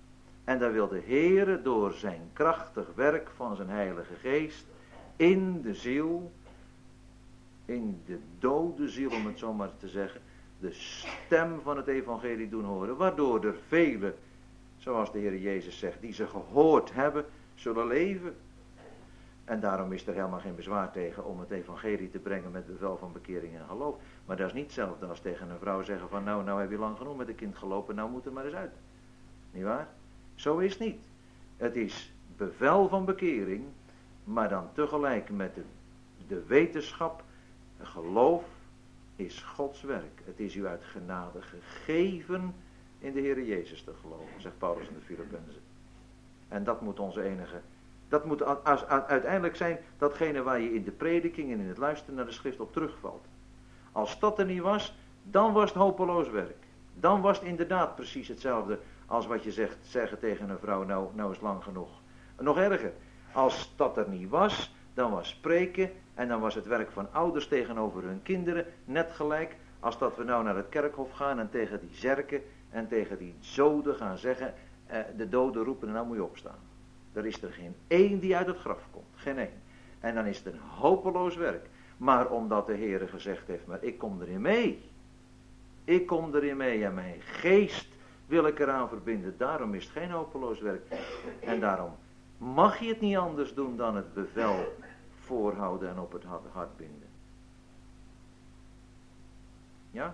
En daar wil de Heere door zijn krachtig werk van zijn Heilige Geest in de ziel, in de dode ziel om het zo maar te zeggen, de stem van het evangelie doen horen. Waardoor er velen, zoals de Heer Jezus zegt, die ze gehoord hebben, zullen leven. En daarom is er helemaal geen bezwaar tegen om het evangelie te brengen met bevel van bekering en geloof. Maar dat is niet hetzelfde als tegen een vrouw zeggen van nou heb je lang genoeg met een kind gelopen, nou moet er maar eens uit. Niet waar? Zo is het niet. Het is bevel van bekering, maar dan tegelijk met de wetenschap, geloof is Gods werk. Het is u uit genade gegeven in de Heer Jezus te geloven, zegt Paulus in de Filippenzen. En dat moet onze enige, dat moet uiteindelijk zijn datgene waar je in de prediking en in het luisteren naar de schrift op terugvalt. Als dat er niet was, dan was het hopeloos werk. Dan was het inderdaad precies hetzelfde als wat je zeggen tegen een vrouw, nou is lang genoeg. Nog erger, als dat er niet was, dan was spreken en dan was het werk van ouders tegenover hun kinderen net gelijk als dat we nou naar het kerkhof gaan en tegen die zerken en tegen die zoden gaan zeggen, de doden roepen en nou moet je opstaan. Er is er geen één die uit het graf komt, geen één. En dan is het een hopeloos werk. Maar omdat de Heere gezegd heeft, maar ik kom erin mee. Ik kom erin mee en mijn geest wil ik eraan verbinden. Daarom is het geen hopeloos werk. En daarom mag je het niet anders doen dan het bevel voorhouden en op het hart binden. Ja?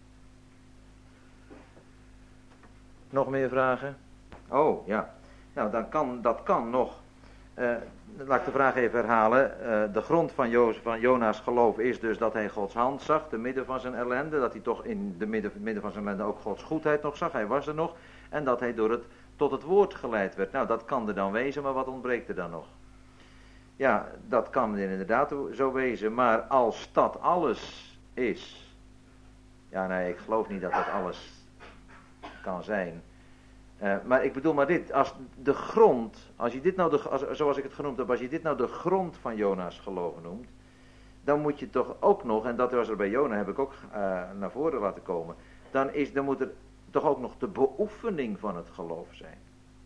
Nog meer vragen? Oh, ja. Nou, dat kan nog. Laat ik de vraag even herhalen. De grond van Jona's geloof is dus dat hij Gods hand zag, te midden van zijn ellende. Dat hij toch in de midden van zijn ellende ook Gods goedheid nog zag. Hij was er nog. En dat hij tot het woord geleid werd. Nou, dat kan er dan wezen, maar wat ontbreekt er dan nog? Ja, dat kan inderdaad zo wezen. Maar als dat alles is. Ja, nee, ik geloof niet dat dat alles kan zijn. Maar ik bedoel maar dit, als de grond, als je dit nou zoals ik het genoemd heb, als je dit nou de grond van Jona's geloof noemt, dan moet je toch ook nog, en dat was er bij Jona, heb ik ook naar voren laten komen, dan moet er toch ook nog de beoefening van het geloof zijn.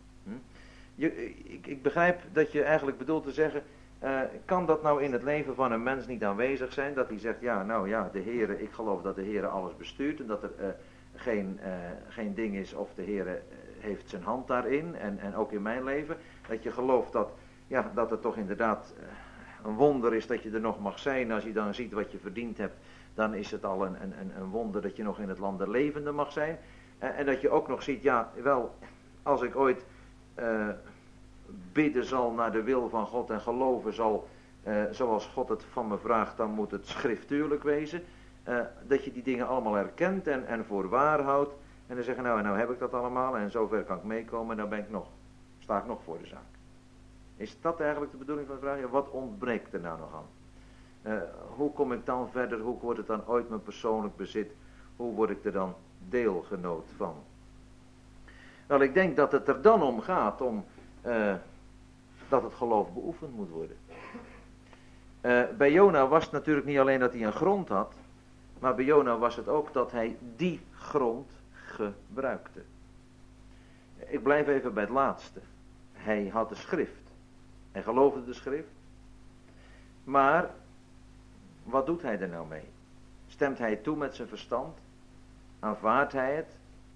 Ik begrijp dat je eigenlijk bedoelt te zeggen, kan dat nou in het leven van een mens niet aanwezig zijn, dat hij zegt, de Heere, ik geloof dat de Heere alles bestuurt en dat er geen ding is of de Heere heeft zijn hand daarin en ook in mijn leven. Dat je gelooft dat het toch inderdaad een wonder is dat je er nog mag zijn. Als je dan ziet wat je verdiend hebt, dan is het al een wonder dat je nog in het land der levenden mag zijn. En dat je ook nog ziet, als ik ooit bidden zal naar de wil van God en geloven zal zoals God het van me vraagt, dan moet het schriftuurlijk wezen. Dat je die dingen allemaal herkent en voor waar houdt. En dan zeggen, nou heb ik dat allemaal en zover kan ik meekomen en dan sta ik nog voor de zaak. Is dat eigenlijk de bedoeling van de vraag? Ja, wat ontbreekt er nou nog aan? Hoe kom ik dan verder? Hoe wordt het dan ooit mijn persoonlijk bezit? Hoe word ik er dan deelgenoot van? Wel, ik denk dat het er dan om gaat dat het geloof beoefend moet worden. Bij Jona was het natuurlijk niet alleen dat hij een grond had, maar bij Jona was het ook dat hij die grond gebruikte. Ik blijf even bij het laatste. Hij had de schrift. Hij geloofde de schrift. Maar wat doet hij er nou mee? Stemt hij toe met zijn verstand? Aanvaardt hij het?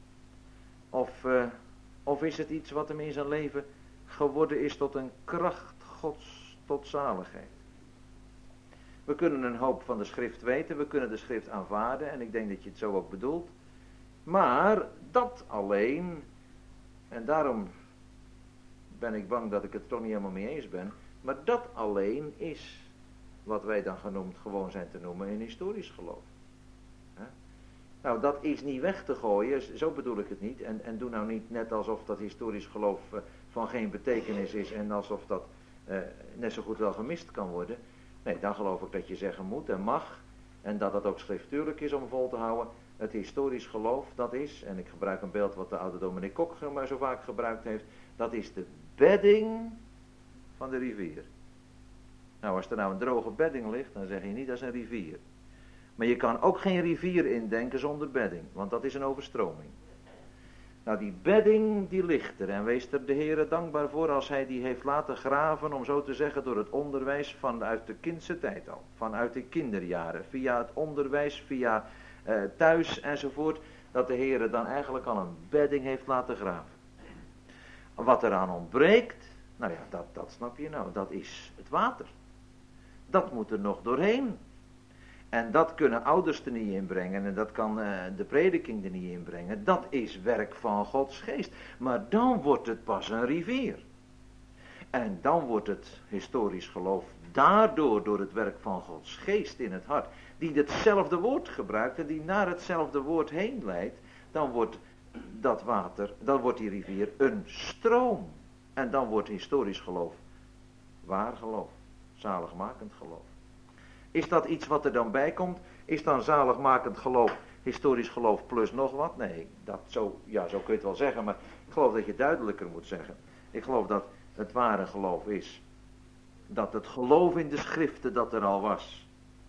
Of is het iets wat hem in zijn leven geworden is tot een kracht Gods tot zaligheid? We kunnen een hoop van de schrift weten, we kunnen de schrift aanvaarden en ik denk dat je het zo ook bedoelt. Maar dat alleen, en daarom ben ik bang dat ik het toch niet helemaal mee eens ben, maar dat alleen is wat wij dan gewoon zijn te noemen een historisch geloof. Nou, dat is niet weg te gooien, zo bedoel ik het niet. En doe nou niet net alsof dat historisch geloof van geen betekenis is en alsof dat net zo goed wel gemist kan worden. Nee, dan geloof ik dat je zeggen moet en mag en dat dat ook schriftuurlijk is om vol te houden. Het historisch geloof, dat is, en ik gebruik een beeld wat de oude dominee Kok maar zo vaak gebruikt heeft, dat is de bedding van de rivier. Nou, als er nou een droge bedding ligt, dan zeg je niet dat is een rivier. Maar je kan ook geen rivier indenken zonder bedding, want dat is een overstroming. Nou, die bedding die ligt er en wees er de Heere dankbaar voor als hij die heeft laten graven, om zo te zeggen, door het onderwijs vanuit de kindse tijd al. Vanuit de kinderjaren, via het onderwijs, via thuis enzovoort, dat de Heere dan eigenlijk al een bedding heeft laten graven. Wat eraan ontbreekt, nou ja, dat snap je nou, dat is het water. Dat moet er nog doorheen. En dat kunnen ouders er niet inbrengen en dat kan de prediking er niet inbrengen. Dat is werk van Gods geest. Maar dan wordt het pas een rivier. En dan wordt het historisch geloof daardoor door het werk van Gods geest in het hart, die hetzelfde woord gebruikt en die naar hetzelfde woord heen leidt, dan wordt dat water, dan wordt die rivier een stroom. En dan wordt historisch geloof waar geloof, zaligmakend geloof. Is dat iets wat er dan bij komt? Is dan zaligmakend geloof, historisch geloof plus nog wat? Nee, zo kun je het wel zeggen, maar ik geloof dat je het duidelijker moet zeggen. Ik geloof dat het ware geloof is dat het geloof in de schriften dat er al was,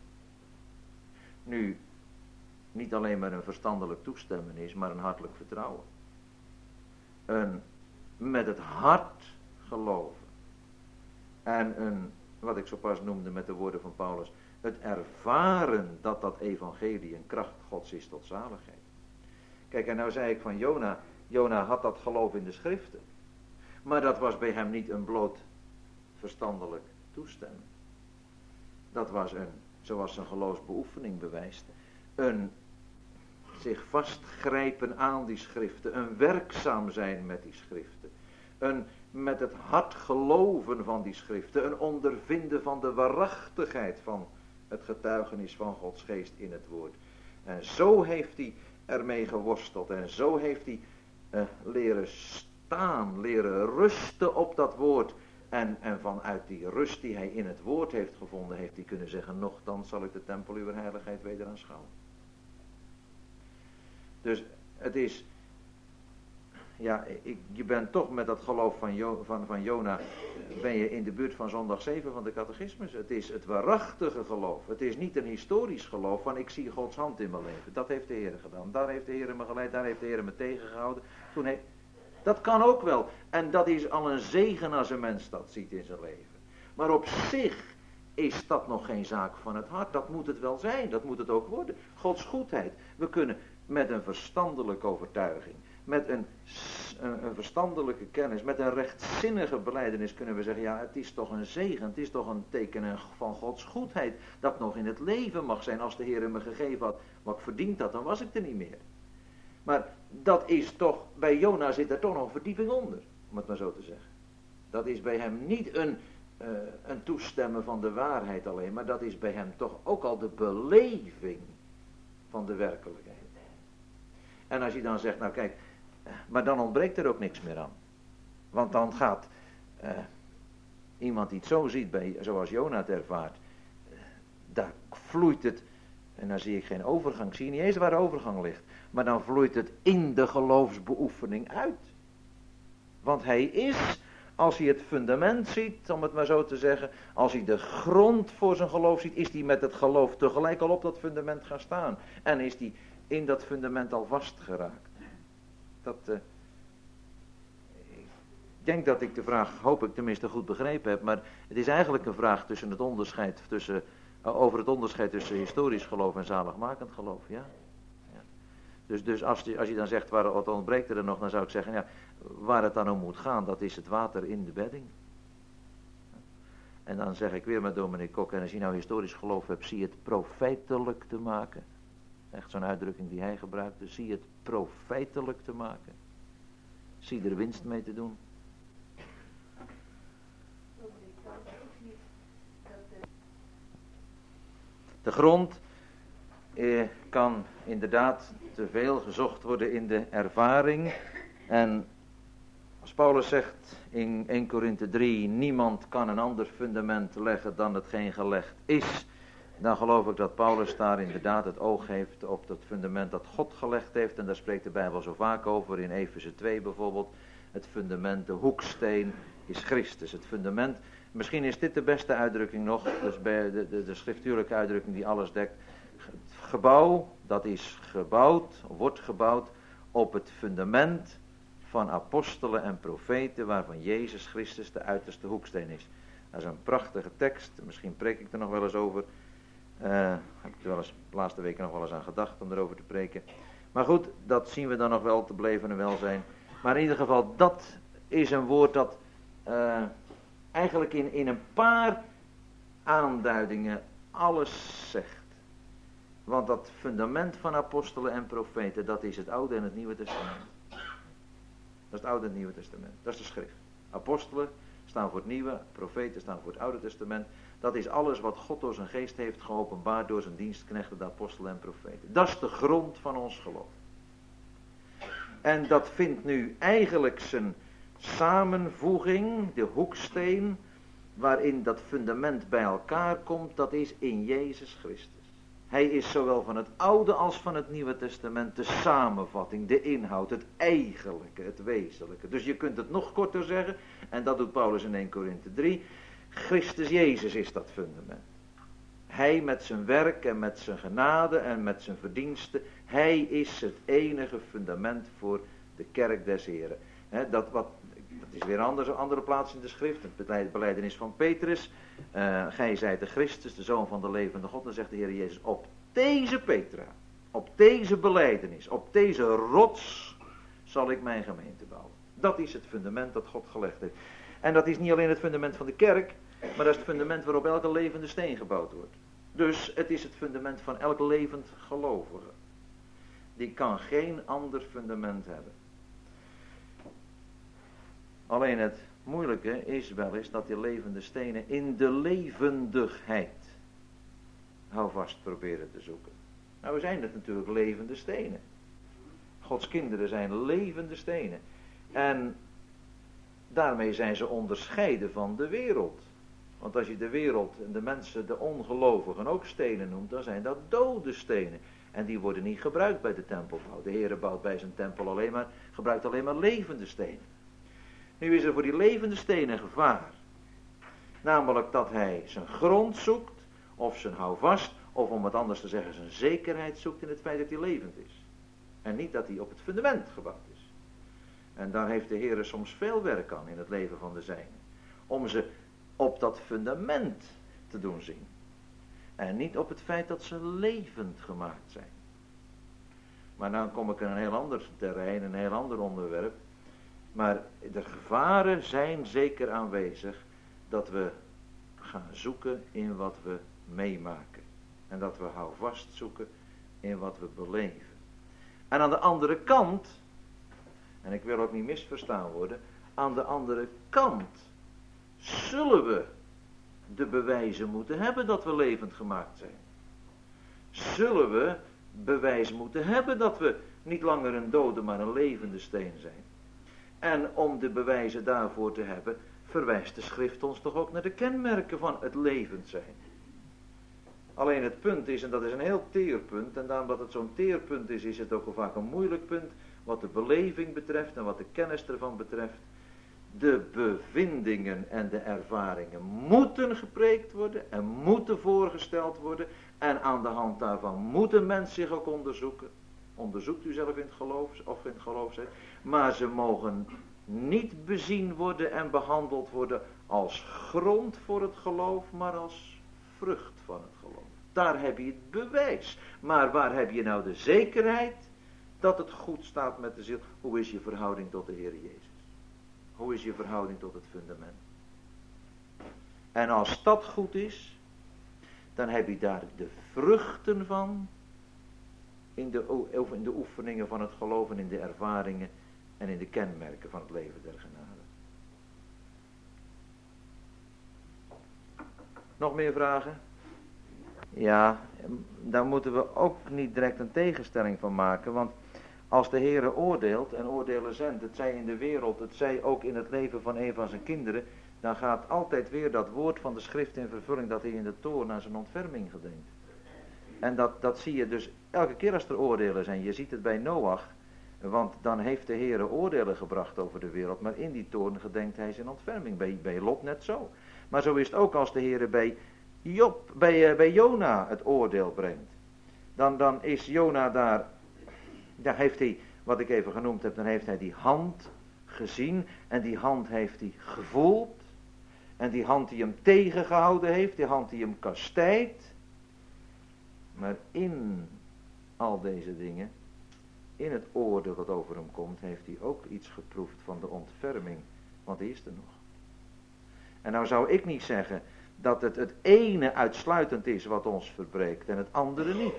nu niet alleen maar een verstandelijk toestemmen is, maar een hartelijk vertrouwen. Een met het hart geloven. En een, wat ik zo pas noemde met de woorden van Paulus, het ervaren dat dat evangelie een kracht Gods is tot zaligheid. Kijk, en nou zei ik van Jona, Jona had dat geloof in de schriften. Maar dat was bij hem niet een bloot verstandelijk toestemmen. Dat was een, zoals een geloofsbeoefening bewijst, een zich vastgrijpen aan die schriften, een werkzaam zijn met die schriften, een met het hart geloven van die schriften, een ondervinden van de waarachtigheid van het getuigenis van Gods geest in het woord. En zo heeft hij ermee geworsteld en zo heeft hij leren staan, leren rusten op dat woord. En vanuit die rust die hij in het woord heeft gevonden, heeft hij kunnen zeggen, nochtans zal ik de tempel uw heiligheid weder aanschouwen. Dus het is, ja, je bent toch met dat geloof van Jona, ben je in de buurt van zondag 7 van de catechismus. Het is het waarachtige geloof. Het is niet een historisch geloof van ik zie Gods hand in mijn leven. Dat heeft de Heer gedaan. Daar heeft de Heer me geleid, daar heeft de Heer me tegengehouden. Dat kan ook wel. En dat is al een zegen als een mens dat ziet in zijn leven. Maar op zich is dat nog geen zaak van het hart. Dat moet het wel zijn. Dat moet het ook worden. Gods goedheid. We kunnen met een verstandelijke overtuiging, met een verstandelijke kennis, met een rechtzinnige belijdenis kunnen we zeggen, ja, het is toch een zegen, het is toch een teken van Gods goedheid, dat ik nog in het leven mag zijn. Als de Heer me gegeven had wat ik verdiend had, dan was ik er niet meer. Maar dat is toch, bij Jona zit er toch nog een verdieping onder, om het maar zo te zeggen. Dat is bij hem niet een toestemmen van de waarheid alleen, maar dat is bij hem toch ook al de beleving van de werkelijkheid. En als je dan zegt, nou kijk, maar dan ontbreekt er ook niks meer aan. Want dan gaat iemand die het zo ziet, zoals Jona het ervaart, daar vloeit het, en dan zie ik geen overgang, ik zie niet eens waar de overgang ligt, maar dan vloeit het in de geloofsbeoefening uit. Want hij is, als hij het fundament ziet, om het maar zo te zeggen, als hij de grond voor zijn geloof ziet, is hij met het geloof tegelijk al op dat fundament gaan staan. En is hij in dat fundament al vastgeraakt. Ik denk dat ik de vraag, hoop ik tenminste goed begrepen heb, maar het is eigenlijk een vraag over het onderscheid tussen historisch geloof en zaligmakend geloof, ja. Dus als je dan zegt, wat ontbreekt er nog, dan zou ik zeggen, ja, waar het dan om moet gaan, dat is het water in de bedding. En dan zeg ik weer met dominee Kok, en als je nou historisch geloof hebt, zie het profijtelijk te maken. Echt zo'n uitdrukking die hij gebruikte, zie het profijtelijk te maken. Zie er winst mee te doen. De grond kan inderdaad te veel gezocht worden in de ervaring. En als Paulus zegt in 1 Korinthe 3, niemand kan een ander fundament leggen dan hetgeen gelegd is. Dan geloof ik dat Paulus daar inderdaad het oog heeft op dat fundament dat God gelegd heeft. En daar spreekt de Bijbel zo vaak over, in Efeze 2 bijvoorbeeld. Het fundament, de hoeksteen is Christus. Het fundament, misschien is dit de beste uitdrukking nog, dus bij de schriftuurlijke uitdrukking die alles dekt. Het gebouw, dat is gebouwd, wordt gebouwd op het fundament van apostelen en profeten, waarvan Jezus Christus de uiterste hoeksteen is. Dat is een prachtige tekst, misschien preek ik er nog wel eens over. Heb ik er wel eens de laatste weken nog wel eens aan gedacht om erover te preken. Maar goed, dat zien we dan nog wel te beleven en welzijn. Maar in ieder geval, dat is een woord dat eigenlijk in een paar aanduidingen alles zegt. Want dat fundament van apostelen en profeten, dat is het Oude en het Nieuwe Testament. Dat is het Oude en het Nieuwe Testament. Dat is de schrift. Apostelen staan voor het Nieuwe, profeten staan voor het Oude Testament. Dat is alles wat God door zijn geest heeft geopenbaard door zijn dienstknechten, de apostelen en profeten. Dat is de grond van ons geloof. En dat vindt nu eigenlijk zijn samenvoeging, de hoeksteen, waarin dat fundament bij elkaar komt, dat is in Jezus Christus. Hij is zowel van het Oude als van het Nieuwe Testament de samenvatting, de inhoud, het eigenlijke, het wezenlijke. Dus je kunt het nog korter zeggen, en dat doet Paulus in 1 Korinthe 3, Christus Jezus is dat fundament. Hij met zijn werk en met zijn genade en met zijn verdiensten, hij is het enige fundament voor de kerk des Heren. Dat is weer een andere plaats in de schrift, het belijdenis van Petrus. Gij zijt de Christus, de Zoon van de levende God. Dan zegt de Heer Jezus, op deze Petra, op deze belijdenis, op deze rots zal ik mijn gemeente bouwen. Dat is het fundament dat God gelegd heeft. En dat is niet alleen het fundament van de kerk, maar dat is het fundament waarop elke levende steen gebouwd wordt. Dus het is het fundament van elk levend gelovige. Die kan geen ander fundament hebben. Alleen het moeilijke is wel eens dat die levende stenen in de levendigheid houvast proberen te zoeken. Nou zijn het natuurlijk levende stenen. Gods kinderen zijn levende stenen. En daarmee zijn ze onderscheiden van de wereld. Want als je de wereld en de mensen, de ongelovigen ook stenen noemt, dan zijn dat dode stenen. En die worden niet gebruikt bij de tempelbouw. De Heere bouwt bij zijn tempel gebruikt alleen maar levende stenen. Nu is er voor die levende stenen gevaar. Namelijk dat hij zijn grond zoekt, of zijn houvast, of om het anders te zeggen, zijn zekerheid zoekt in het feit dat hij levend is. En niet dat hij op het fundament gebouwd is. En daar heeft de Heere soms veel werk aan in het leven van de zijnen. Om ze op dat fundament te doen zien. En niet op het feit dat ze levend gemaakt zijn. Maar dan kom ik in een heel ander terrein, een heel ander onderwerp. Maar de gevaren zijn zeker aanwezig dat we gaan zoeken in wat we meemaken. En dat we houvast zoeken in wat we beleven. En aan de andere kant, en ik wil ook niet misverstaan worden, aan de andere kant zullen we de bewijzen moeten hebben dat we levend gemaakt zijn. Zullen we bewijs moeten hebben dat we niet langer een dode maar een levende steen zijn. En om de bewijzen daarvoor te hebben, verwijst de schrift ons toch ook naar de kenmerken van het levend zijn. Alleen het punt is, en dat is een heel teer punt, en daarom dat het zo'n teer punt is, is het ook al vaak een moeilijk punt, wat de beleving betreft en wat de kennis ervan betreft. De bevindingen en de ervaringen moeten gepreekt worden en moeten voorgesteld worden. En aan de hand daarvan moet een mens zich ook onderzoeken. Onderzoekt u zelf in het geloof of in het geloof zijt. Maar ze mogen niet bezien worden en behandeld worden als grond voor het geloof, maar als vrucht van het geloof. Daar heb je het bewijs. Maar waar heb je nou de zekerheid dat het goed staat met de ziel? Hoe is je verhouding tot de Heer Jezus? Hoe is je verhouding tot het fundament? En als dat goed is, dan heb je daar de vruchten van in de oefeningen van het geloof en in de ervaringen en in de kenmerken van het leven der genade. Nog meer vragen? Ja, daar moeten we ook niet direct een tegenstelling van maken, want als de Heere oordeelt en oordelen zendt, het zij in de wereld, het zij ook in het leven van een van zijn kinderen, dan gaat altijd weer dat woord van de schrift in vervulling dat hij in de toorn aan zijn ontferming gedenkt. En dat zie je dus elke keer als er oordelen zijn. Je ziet het bij Noach, want dan heeft de Heere oordelen gebracht over de wereld, maar in die toorn gedenkt hij zijn ontferming. Bij Lot net zo. Maar zo is het ook als de Heere bij Jona het oordeel brengt. Dan is Jona daar heeft hij, wat ik even genoemd heb, dan heeft hij die hand gezien en die hand heeft hij gevoeld. En die hand die hem tegengehouden heeft, die hand die hem kastijdt. Maar in al deze dingen, in het oordeel dat over hem komt, heeft hij ook iets geproefd van de ontferming. Want die is er nog. En nou zou ik niet zeggen dat het ene uitsluitend is wat ons verbreekt en het andere niet.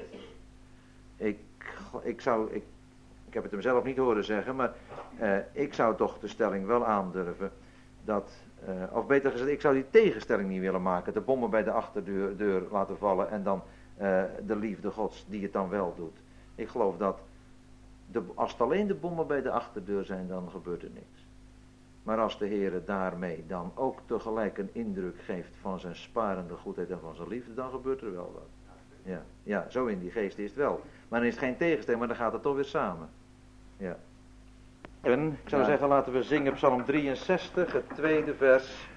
Ik heb het hem zelf niet horen zeggen, maar ik zou toch de stelling wel aandurven dat, of beter gezegd, ik zou die tegenstelling niet willen maken. De bommen bij de achterdeur laten vallen en dan de liefde Gods die het dan wel doet. Ik geloof dat als het alleen de bommen bij de achterdeur zijn, dan gebeurt er niks. Maar als de Heer daarmee dan ook tegelijk een indruk geeft van zijn sparende goedheid en van zijn liefde, dan gebeurt er wel wat. Ja, zo in die geest is het wel. Maar dan is het geen tegenstelling, maar dan gaat het toch weer samen. Ja. En ik zou zeggen, laten we zingen Psalm 63, het tweede vers.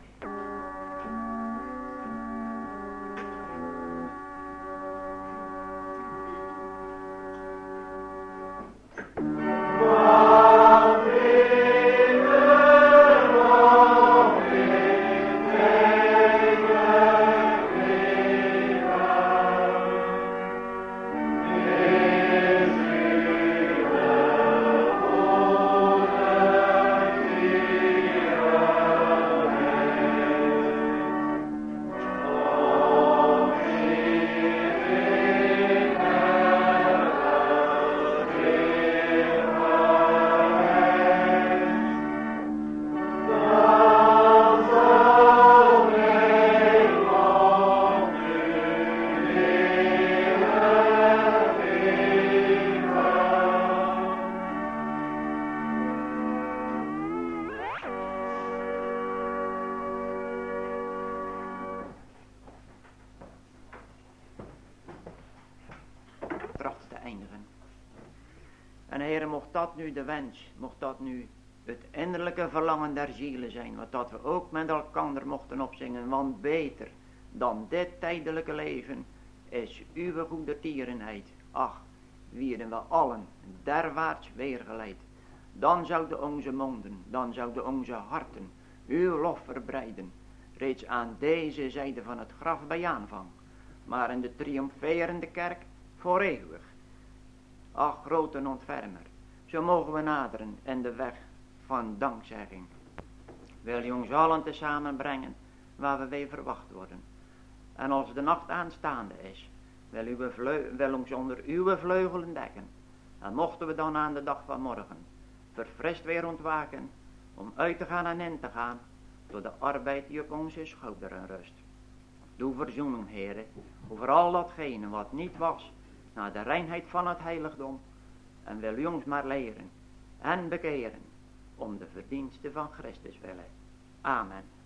De wens, mocht dat nu het innerlijke verlangen der zielen zijn, wat dat we ook met elkaar mochten opzingen, want beter dan dit tijdelijke leven is uw goedertierenheid. Ach, wierden we allen derwaarts weergeleid, dan zouden onze monden, dan zouden onze harten uw lof verbreiden, reeds aan deze zijde van het graf bij aanvang, maar in de triomferende kerk voor eeuwig. Ach, grote ontfermer, zo mogen we naderen in de weg van dankzegging. Wil je ons allen tezamen brengen waar we weer verwacht worden. En als de nacht aanstaande is, wil ons onder uw vleugelen dekken. En mochten we dan aan de dag van morgen verfrist weer ontwaken, om uit te gaan en in te gaan, door de arbeid die op onze schouderen rust. Doe verzoening, Heere, over al datgene wat niet was, naar de reinheid van het heiligdom. En wil u ons maar leren en bekeren om de verdiensten van Christus willen. Amen.